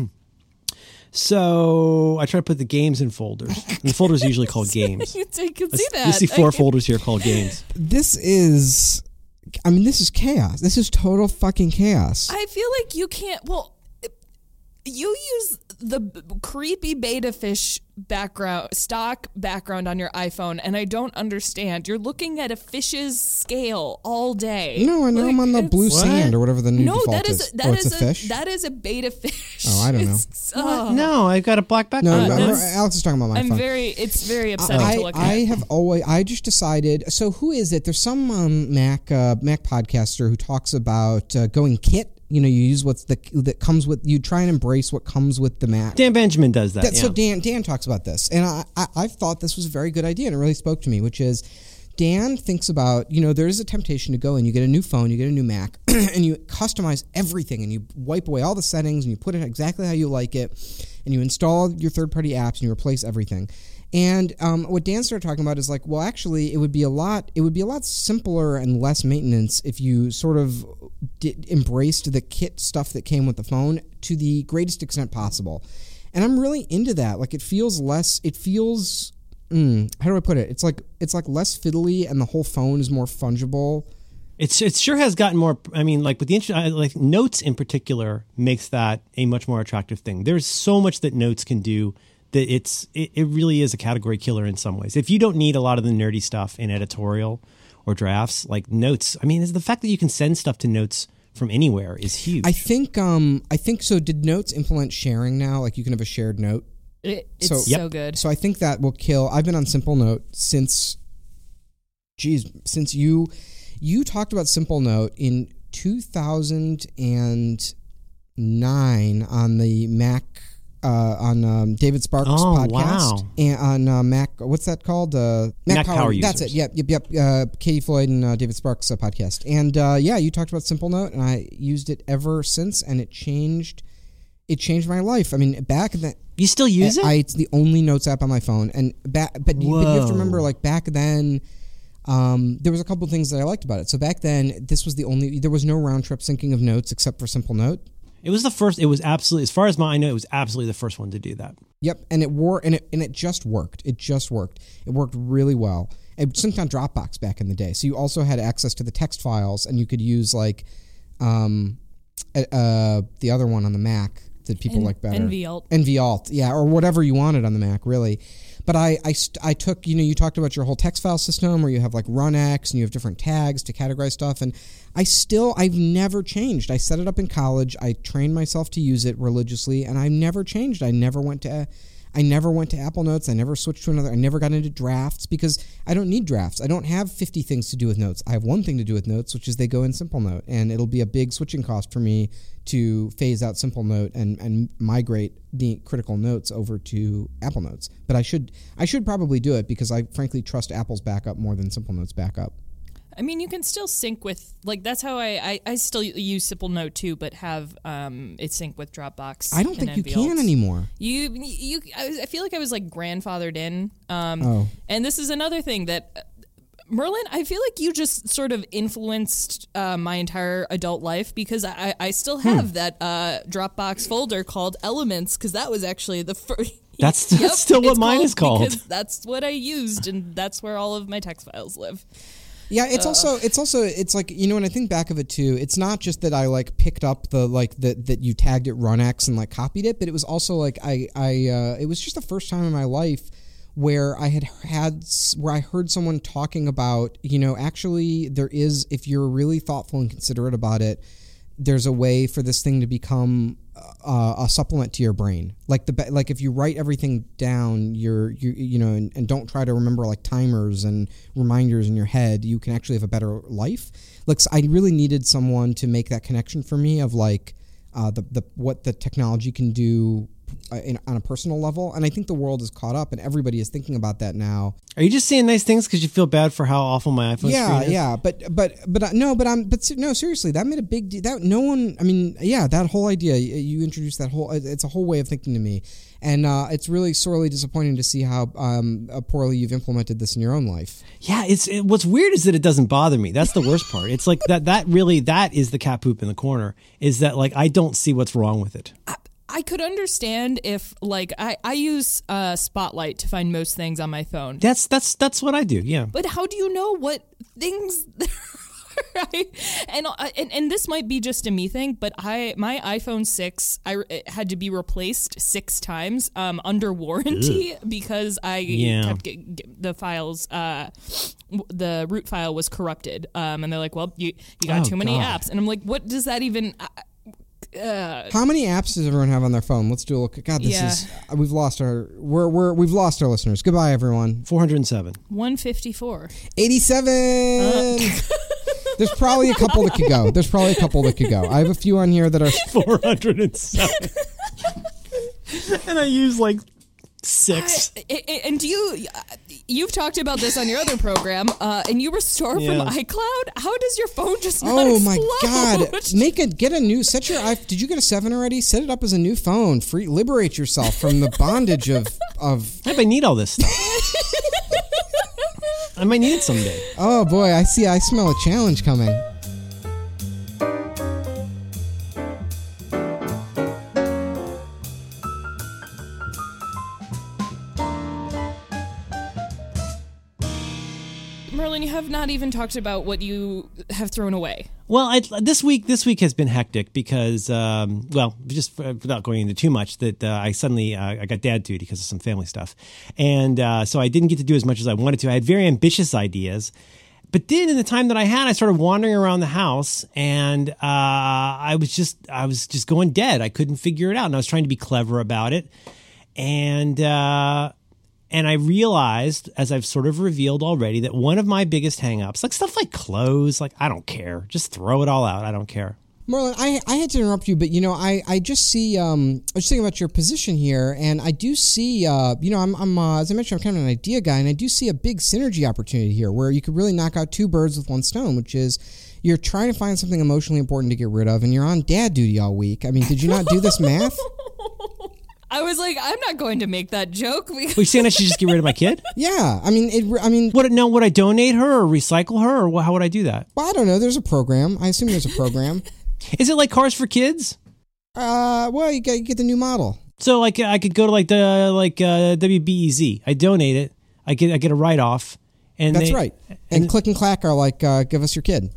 C: So I try to put the games in folders. And the folders are usually called games.
D: You can see that.
C: You see four folders here called games.
B: This is, I mean, this is chaos. This is total fucking chaos.
D: I feel like you can't. Well, you use the b- creepy beta fish background, stock background on your iPhone, and I don't understand. You're looking at a fish's scale all day.
B: No, I know
D: Like,
B: I'm on the
D: it's-
B: blue
C: What?
B: sand or whatever the new
D: No,
B: default
D: that is
B: is.
D: that
B: oh,
D: is
B: it's a, fish?
D: that is a beta fish.
B: Oh, I don't know.
D: It's- oh.
C: No, I've got a black
B: no,
C: background.
B: no,
D: Uh,
B: no,
D: that's-
B: Alex is talking about my
D: I'm
B: phone.
D: very. It's very upsetting
B: I,
D: to look
B: I
D: at.
B: have always I just decided. So who is it? There's some um, Mac uh, Mac podcaster who talks about uh, going kit. You know, you use what's the that comes with. You try and embrace what comes with the Mac.
C: Dan Benjamin does that.
B: That's
C: yeah.
B: so Dan Dan talks about this, and I, I I thought this was a very good idea, and it really spoke to me. Which is, Dan thinks about, you know, there is a temptation to go and you get a new phone, you get a new Mac, and you customize everything, and you wipe away all the settings, and you put it exactly how you like it, and you install your third party apps, and you replace everything. And um, what Dan started talking about is like, well, actually, it would be a lot. It would be a lot simpler and less maintenance if you sort of did, embraced the kit stuff that came with the phone to the greatest extent possible. And I'm really into that. Like, it feels less. It feels. Mm, how do I put it? It's like it's like less fiddly, and the whole phone is more fungible.
C: It's it sure has gotten more. I mean, like with the int- I- like Notes in particular makes that a much more attractive thing. There's so much that Notes can do that it's it, it really is a category killer in some ways. If you don't need a lot of the nerdy stuff in editorial or drafts, like Notes, I mean, the fact that you can send stuff to Notes from anywhere is huge.
B: I think. Um. I think so. Did Notes implement sharing now? Like, you can have a shared note.
D: It, it's
B: So-
D: so,
C: Yep.
D: good.
B: So I think that will kill. I've been on Simple Note since, geez, since you you talked about Simple Note in two thousand nine on the Mac uh, on um, David Sparks'
C: Oh,
B: podcast
C: wow.
B: and on uh, Mac. What's that called? Uh,
C: Mac Power
B: That's it.
C: Users.
B: Yep, yep, yep. Uh, Katie Floyd and uh, David Sparks' uh, podcast. And uh, yeah, you talked about Simple Note, and I used it ever since, and it changed. It changed my life. I mean, back then.
C: you still use it?
B: I, it's the only notes app on my phone, and back, but, you, but you have to
C: Whoa.
B: remember, like back then, um, there was a couple of things that I liked about it. So back then, this was the only. There was no round trip syncing of notes except for Simple Note.
C: It was the first. It was absolutely, as far as my, I know, it was absolutely the first one to do that.
B: Yep, and it wore and it and it just worked. It just worked. It worked really well. It synced on Dropbox back in the day, so you also had access to the text files, and you could use like um, uh, the other one on the Mac that people
D: N-
B: like better.
D: N V Alt.
B: N V Alt, yeah, or whatever you wanted on the Mac, really. But I, I, st- I took, you know, you talked about your whole text file system where you have like runx and you have different tags to categorize stuff. And I still, I've never changed. I set it up in college. I trained myself to use it religiously, and I never changed. I never went to, I never went to Apple Notes. I never switched to another. I never got into drafts because I don't need drafts. I don't have fifty things to do with Notes. I have one thing to do with Notes, which is they go in Simple Note, and it'll be a big switching cost for me to phase out Simple Note and, and migrate the critical notes over to Apple Notes. But I should I should probably do it because I frankly trust Apple's backup more than Simple Note's backup.
D: I mean, you can still sync with, like, that's how I, I, I still use Simple Note too, but have um, it sync with Dropbox.
B: I don't
D: and
B: think you
D: N V Alt.
B: can anymore.
D: You, you, I was- I feel like I was like grandfathered in. Um,
B: Oh.
D: And this is another thing that, uh, Merlin, I feel like you just sort of influenced uh, my entire adult life because I, I still
B: Hmm.
D: have that uh, Dropbox folder called Elements because that was actually the first.
C: That's- that's still what mine is called.
D: Because that's what I used, and that's where all of my text files live.
B: Yeah, it's also it's also it's like, you know, when I think back of it too, it's not just that I like picked up the like that that you tagged it runx and like copied it, but it was also like I I uh, it was just the first time in my life where I had had where I heard someone talking about, you know, actually there is, if you're really thoughtful and considerate about it, there's a way for this thing to become uh, a supplement to your brain. Like the like if you write everything down, you're you you know, and, and don't try to remember like timers and reminders in your head, you can actually have a better life. Like, so I really needed someone to make that connection for me of like uh, the the what the technology can do uh, in, on a personal level. And I think the world is caught up, and everybody is thinking about that now.
C: Are you just saying nice things because you feel bad for how awful my iPhone
B: yeah,
C: screen is?
B: Yeah, but but but uh, no, but I'm but se- no, seriously, that made a big deal. That no one, I mean, yeah, that whole idea you, you introduced that whole. It's a whole way of thinking to me, and uh, it's really sorely disappointing to see how um, uh, poorly you've implemented this in your own life.
C: Yeah, it's it, what's weird is that it doesn't bother me. That's the worst part. It's like that. That really that is the cat poop in the corner. Is that like I don't see what's wrong with it.
D: I, I could understand if, like, I, I use uh, Spotlight to find most things on my phone.
C: That's that's that's what I do. Yeah.
D: But how do you know what things there are? Right? And, uh, and and this might be just a me thing, but I my iPhone six I it had to be replaced six times um, under warranty Ugh. because I
C: yeah. kept
D: get, get the files. Uh, the root file was corrupted, um, and they're like, "Well, you you got
C: oh,
D: too many
C: God.
D: apps," and I'm like, "What does that even?" Uh, Uh,
B: How many apps does everyone have on their phone? Let's do a look. God, this
D: Yeah.
B: is we've lost our we're we're we've lost our listeners. Goodbye, everyone.
C: four hundred seven.
D: one fifty-four.
B: eighty-seven.
D: Uh.
B: There's probably a couple that could go. There's probably a couple that could go. I have a few on here that are
C: four hundred seven. And I use like six.
D: I, I, I- and do you? You've talked about this on your other program, uh, and you restore
C: Yeah.
D: from iCloud. How does your phone just not
B: Oh my
D: explode?
B: God! Make it get a new. Set your. iPhone. Did you get a seven already? Set it up as a new phone. Free. Liberate yourself from the bondage of of.
C: I might need all this stuff. I might need it someday.
B: Oh boy! I see. I smell a challenge coming.
D: Merlin, you have not even talked about what you have thrown away.
C: Well, I, this week this week has been hectic because, um, well, just without going into too much, that uh, I suddenly uh, I got dad duty because of some family stuff, and uh, so I didn't get to do as much as I wanted to. I had very ambitious ideas, but then in the time that I had, I started wandering around the house, and uh, I was just I was just going dead. I couldn't figure it out, and I was trying to be clever about it, and. Uh, And I realized, as I've sort of revealed already, that one of my biggest hangups, like stuff like clothes, like I don't care. Just throw it all out. I don't care.
B: Marlon, I, I had to interrupt you, but you know, I, I just see, um, I was thinking about your position here, and I do see, uh, you know, I'm, I'm uh, as I mentioned, I'm kind of an idea guy, and I do see a big synergy opportunity here where you could really knock out two birds with one stone, which is you're trying to find something emotionally important to get rid of, and you're on dad duty all week. I mean, did you not do this math?
D: I was like, I'm not going to make that joke.
C: Were you saying I should just get rid of my kid?
B: Yeah, I mean, it. I mean,
C: Would it, now, would I donate her or recycle her, or wh- how would I do that?
B: well, I don't know. There's a program. I assume there's a program.
C: Is it like Cars for Kids?
B: uh, well, you get, you get the new model.
C: So like I could go to like the like uh, W B E Z. I donate it. I get I get a write off. And
B: That's
C: they,
B: right. And,
C: and
B: Click and Clack are like, uh, give us your kid.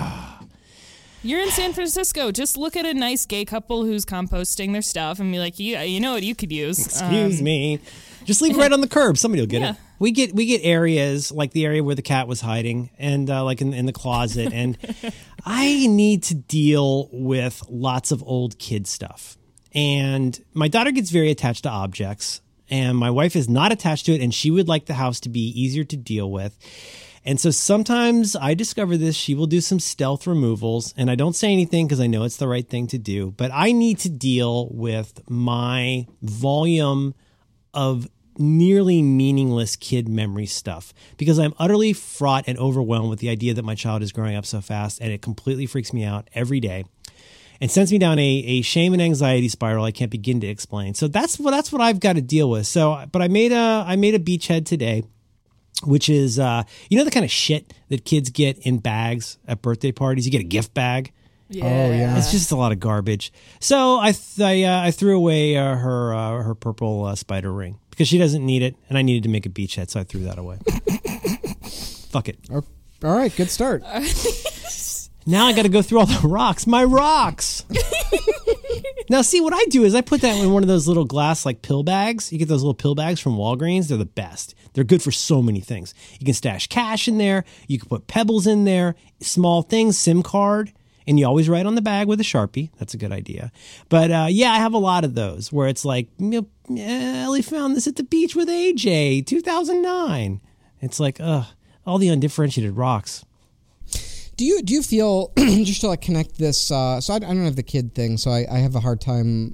D: You're in San Francisco. Just look at a nice gay couple who's composting their stuff and be like, yeah, you know what you could use.
C: Excuse
D: Um,
C: me. Just leave it right on the curb. Somebody will get
D: Yeah.
C: it. We get we get areas like the area where the cat was hiding, and uh, like in, in the closet. And I need to deal with lots of old kid stuff. And my daughter gets very attached to objects, and my wife is not attached to it. And she would like the house to be easier to deal with. And so sometimes I discover this. She will do some stealth removals, and I don't say anything because I know it's the right thing to do. But I need to deal with my volume of nearly meaningless kid memory stuff because I'm utterly fraught and overwhelmed with the idea that my child is growing up so fast, and it completely freaks me out every day and sends me down a, a shame and anxiety spiral I can't begin to explain. So that's what that's what I've got to deal with. So, but I made a I made a beachhead today, which is uh, you know the kind of shit that kids get in bags at birthday parties. You get a gift bag.
D: Yeah.
B: Oh, yeah.
C: It's just a lot of garbage. So I th- I, uh, I threw away uh, her uh, her purple uh, spider ring because she doesn't need it, and I needed to make a beachhead, so I threw that away. Fuck it.
B: Oh, all right, good start.
C: Now I got to go through all the rocks. My rocks. Now, see, what I do is I put that in one of those little glass like pill bags. You get those little pill bags from Walgreens. They're the best. They're good for so many things. You can stash cash in there. You can put pebbles in there, small things, SIM card. And you always write on the bag with a Sharpie. That's a good idea. But uh, yeah, I have a lot of those where it's like, you know, Ellie found this at the beach with A J, two thousand nine. It's like, ugh, all the undifferentiated rocks.
B: Do you do you feel just to like connect this? Uh, so I, I don't have the kid thing, so I, I have a hard time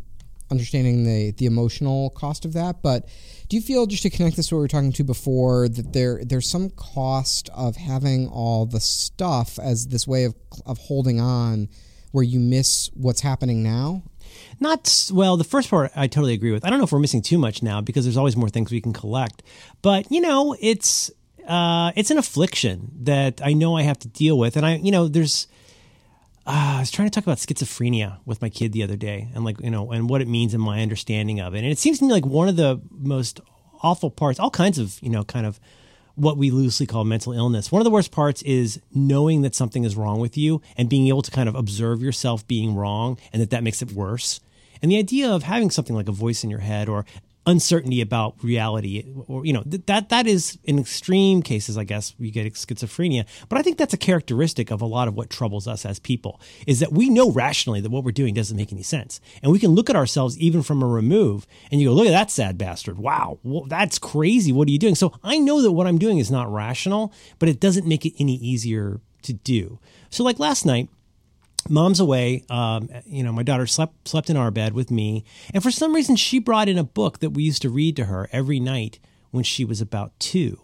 B: understanding the the emotional cost of that. But do you feel, just to connect this to what we were talking to before, that there there's some cost of having all the stuff as this way of of holding on, where you miss what's happening now?
C: Not, well, the first part I totally agree with. I don't know if we're missing too much now because there's always more things we can collect. But, you know, it's uh, it's an affliction that I know I have to deal with. And I, you know, there's, uh, I was trying to talk about schizophrenia with my kid the other day, and like, you know, and what it means in my understanding of it. And it seems to me like one of the most awful parts, all kinds of, you know, kind of what we loosely call mental illness. One of the worst parts is knowing that something is wrong with you and being able to kind of observe yourself being wrong, and that that makes it worse. And the idea of having something like a voice in your head or uncertainty about reality, or, you know, th- that that is in extreme cases, I guess, you get schizophrenia. But I think that's a characteristic of a lot of what troubles us as people, is that we know rationally that what we're doing doesn't make any sense. And we can look at ourselves even from a remove and you go, look at that sad bastard. Wow, well, that's crazy. What are you doing? So I know that what I'm doing is not rational, but it doesn't make it any easier to do. So like last night, Mom's away. Um, you know, my daughter slept slept in our bed with me, and for some reason, she brought in a book that we used to read to her every night when she was about two.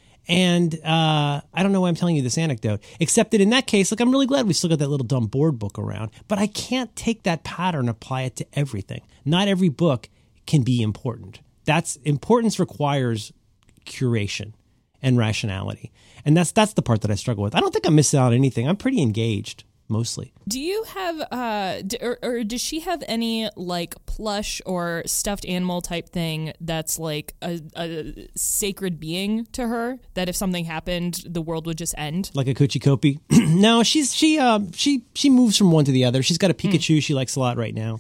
C: And uh, I don't know why I'm telling you this anecdote, except that in that case, like, I'm really glad we still got that little dumb board book around. But I can't take that pattern and apply it to everything. Not every book can be important. That's importance requires curation and rationality, and that's that's the part that I struggle with. I don't think I'm missing out on anything. I'm pretty engaged. Mostly. Do
D: you have, uh, d- or, or does she have any like plush or stuffed animal type thing that's like a, a sacred being to her, that if something happened, the world would just end?
C: Like a Coochie Kopi? No, she's she uh, she she moves from one to the other. She's got a Pikachu mm. she likes a lot right now.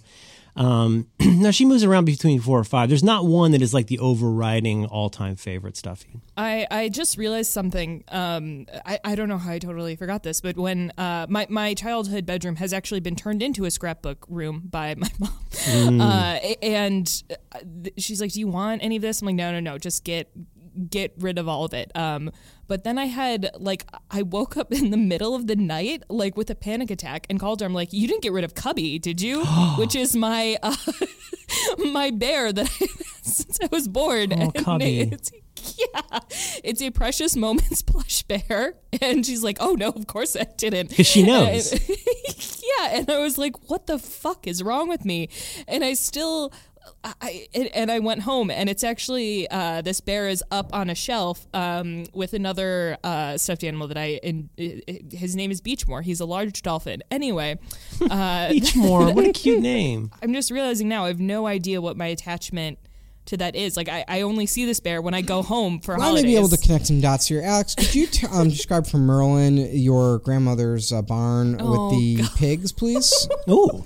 C: Um, no, she moves around between four or five. There's not one that is like the overriding all-time favorite stuffy.
D: I, I just realized something. Um, I, I don't know how I totally forgot this, but when uh, my, my childhood bedroom has actually been turned into a scrapbook room by my mom. Mm. Uh, and she's like, do you want any of this? I'm like, no, no, no, just get get rid of all of it. Um, but then I had, like, I woke up in the middle of the night, like, with a panic attack and called her. I'm like, you didn't get rid of Cubby, did you? Which is my uh, my bear that I since I was born.
C: Oh,
D: and
C: Cubby.
D: It's, yeah, it's a Precious Moments plush bear. And she's like, oh, no, of course I didn't.
C: Because she knows.
D: And, yeah, and I was like, what the fuck is wrong with me? And I still... I, and I went home, and it's actually uh, this bear is up on a shelf um, with another uh, stuffed animal that I. In, his name is Beachmore. He's a large dolphin. Anyway, uh,
C: Beachmore, what a cute name!
D: I'm just realizing now I have no idea what my attachment to that is. Like, I, I only see this bear when I go home for
B: well,
D: holidays.
B: I may be able to connect some dots here. Alex, could you t- um, describe for Merlin your grandmother's uh, barn
D: oh,
B: with the
D: God.
B: pigs, please?
C: Ooh.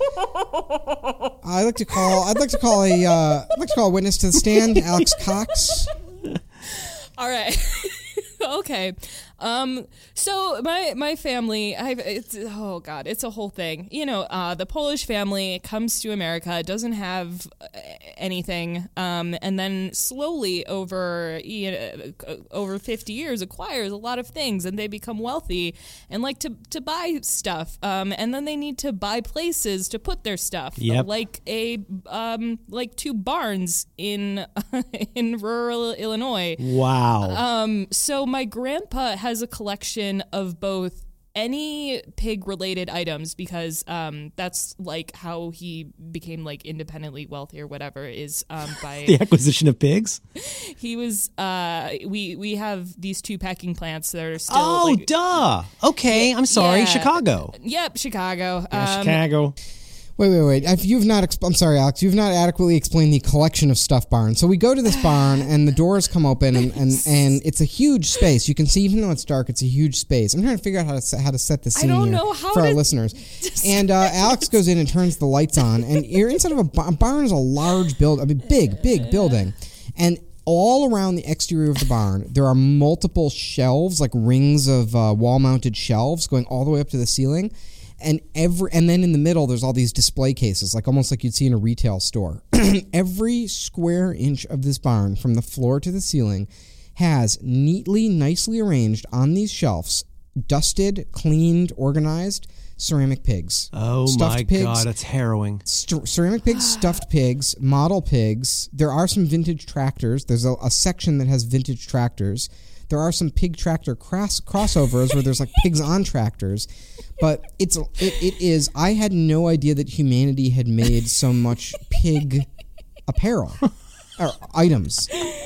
B: I'd like to call. I'd like to call a. Uh, I'd like to call a witness to the stand, Alex Cox.
D: All right. Okay. Um, so my my family, I've it's oh god, it's a whole thing. You know, uh, the Polish family comes to America, doesn't have anything, um, and then slowly over you know, over fifty years acquires a lot of things, and they become wealthy and like to to buy stuff. Um, and then they need to buy places to put their stuff,
C: yep.
D: like a um like two barns in in rural Illinois.
C: Wow.
D: Um, so my grandpa has a collection of both any pig related items, because um, that's like how he became like independently wealthy or whatever, is um, by
C: the acquisition of pigs.
D: He was uh, we we have these two packing plants that are still
C: oh
D: like,
C: duh okay I'm sorry
D: yeah.
C: Chicago.
D: Yep, Chicago.
C: Yeah,
D: um,
C: Chicago.
B: Wait, wait, wait. If you've not, exp- I'm sorry, Alex. You've not adequately explained the collection of stuffed barns. So we go to this barn, and the doors come open, and, and, and it's a huge space. You can see, even though it's dark, it's a huge space. I'm trying to figure out how to set, how to set the scene
D: I don't
B: here
D: know how
B: for
D: to
B: our listeners. And uh, Alex goes in and turns the lights on, and you're inside of a, bar- a barn is a large building, I mean, big, big building, and all around the exterior of the barn, there are multiple shelves, like rings of uh, wall-mounted shelves, going all the way up to the ceiling. And every and then in the middle, there's all these display cases, like almost like you'd see in a retail store. Every square inch of this barn, from the floor to the ceiling, has neatly, nicely arranged on these shelves, dusted, cleaned, organized, ceramic pigs.
C: Oh
B: stuffed
C: my
B: pigs,
C: God, it's harrowing.
B: St- ceramic pigs, stuffed pigs, model pigs. There are some vintage tractors. There's a, a section that has vintage tractors. There are some pig tractor cross- crossovers where there's like pigs on tractors. But it's it, it is. I had no idea that humanity had made so much pig apparel or items.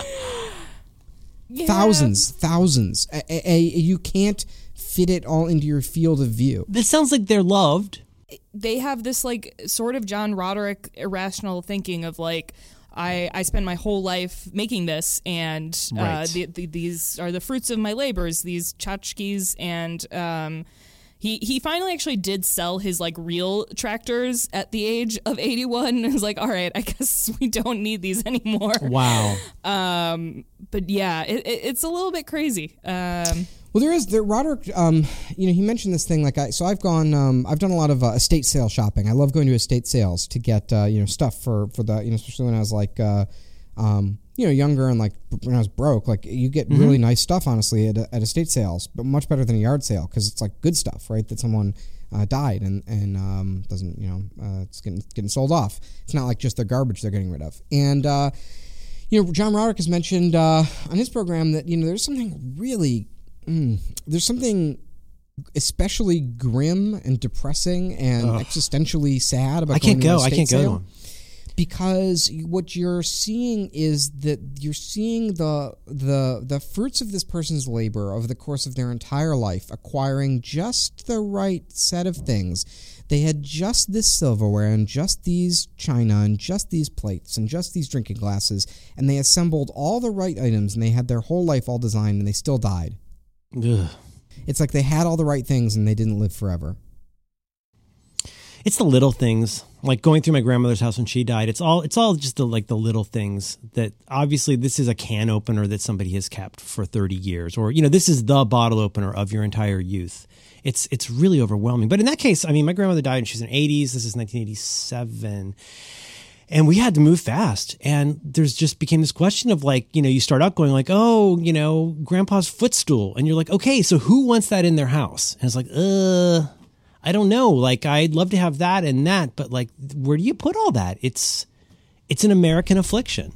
D: Yeah.
B: Thousands, thousands. A, a, a, you can't fit it all into your field of view.
C: This sounds like they're loved.
D: They have this like sort of John Roderick irrational thinking of like, I, I spend my whole life making this, and uh,
C: Right.
D: the, the, these are the fruits of my labors, these tchotchkes, and um, he he finally actually did sell his like real tractors at the age of eighty-one. And was like, all right, I guess we don't need these anymore.
C: Wow.
D: Um, but yeah, it, it, it's a little bit crazy. Um,
B: Well, there is there Roderick. Um, you know, he mentioned this thing. Like, I so I've gone. Um, I've done a lot of uh, estate sale shopping. I love going to estate sales to get uh, you know stuff for for the you know especially when I was like uh, um, you know younger and like when I was broke. Like, you get
C: Mm-hmm.
B: really nice stuff honestly at, at estate sales, but much better than a yard sale because it's like good stuff, right? That someone uh, died and and um, doesn't you know uh, it's getting getting sold off. It's not like just their garbage they're getting rid of. And uh, you know, John Roderick has mentioned uh, on his program that you know there's something really Mm, there's something especially grim and depressing and
C: Ugh.
B: existentially sad about
C: I can't
B: going
C: go.
B: to an
C: I
B: estate
C: can't go to
B: sale,
C: one.
B: because what you're seeing is that you're seeing the the the fruits of this person's labor over the course of their entire life, acquiring just the right set of things. They had just this silverware and just these china and just these plates and just these drinking glasses, and they assembled all the right items, and they had their whole life all designed, and they still died.
C: Ugh.
B: It's like they had all the right things and they didn't live forever.
C: It's the little things, like going through my grandmother's house when she died. It's all it's all just the, like the little things that obviously this is a can opener that somebody has kept for thirty years, or you know this is the bottle opener of your entire youth. It's it's really overwhelming. But in that case, I mean, my grandmother died and she's in the eighties. This is nineteen eighty-seven. And we had to move fast. And there's just became this question of like, you know, you start out going like, oh, you know, grandpa's footstool. And you're like, okay, so who wants that in their house? And it's like, uh, I don't know. Like, I'd love to have that and that, but like, where do you put all that? It's, it's an American affliction.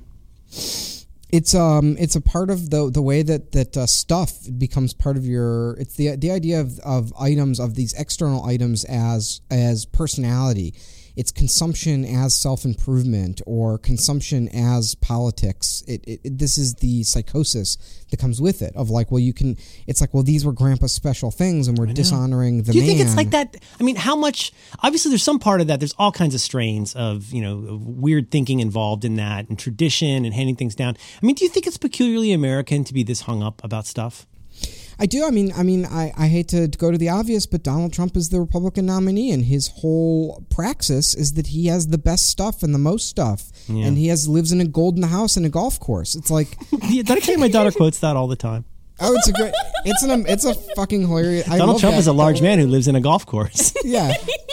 B: It's um it's a part of the the way that that uh, stuff becomes part of your. It's the the idea of of items of these external items as as personality. It's consumption as self-improvement or consumption as politics. It, it, it this is the psychosis that comes with it of like, well, you can. It's like, well, these were Grandpa's special things, and we're dishonoring the
C: Do you
B: man.
C: think it's like that? I mean, how much? Obviously, there's some part of that. There's all kinds of strains of you know of weird thinking involved in that, and tradition, and handing things down. I mean, do you think it's peculiarly American to be this hung up about stuff?
B: I do. I mean, I mean, I, I hate to go to the obvious, but Donald Trump is the Republican nominee, and his whole praxis is that he has the best stuff and the most stuff,
C: Yeah.
B: and he has lives in a golden house and a golf course. It's like,
C: Yeah, don't I tell you my daughter quotes that all the time?
B: oh, it's a great, it's an, it's a fucking hilarious. I
C: Donald
B: love
C: Trump
B: that.
C: is a large man who lives in a golf course.
B: Yeah,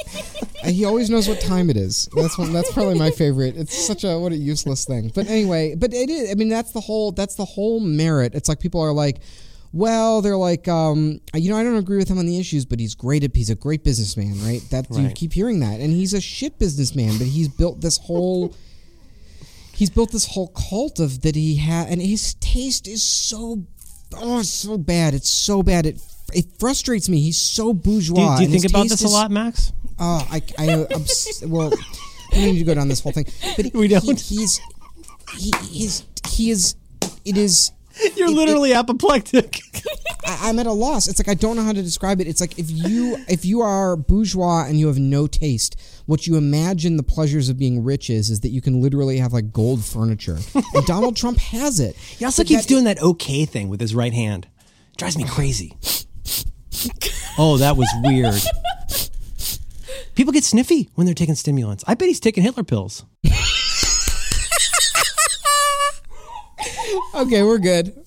B: he always knows what time it is. That's one, that's probably my favorite. It's such a what a useless thing. But anyway, but it is. I mean, that's the whole. That's the whole merit. It's like people are like, well, they're like, um, you know, I don't agree with him on the issues, but he's great at, he's a great businessman, right? That you
C: Right.
B: keep hearing that, and he's a shit businessman, but he's built this whole, he's built this whole cult of that he had, and his taste is so, oh, it's so bad. It's so bad. It it frustrates me. He's so bourgeois.
C: Do, do you
B: and
C: think
B: his
C: about
B: taste
C: this a
B: is-
C: lot, Max?
B: Oh, I, I, uh, obs- well, we don't need to go down this whole thing, but
C: We
B: he-
C: don't?
B: he's, he, he's, he is, it is.
C: You're
B: it-
C: literally apoplectic.
B: I, I'm at a loss. It's like I don't know how to describe it. It's like if you if you are bourgeois and you have no taste, what you imagine the pleasures of being rich is is that you can literally have like gold furniture. And Donald Trump has it.
C: He also
B: But
C: keeps
B: that-
C: doing that okay thing with his right hand. Drives me crazy. Oh, that was weird. People get sniffy when they're taking stimulants. I bet he's taking Hitler pills.
B: Okay, we're good.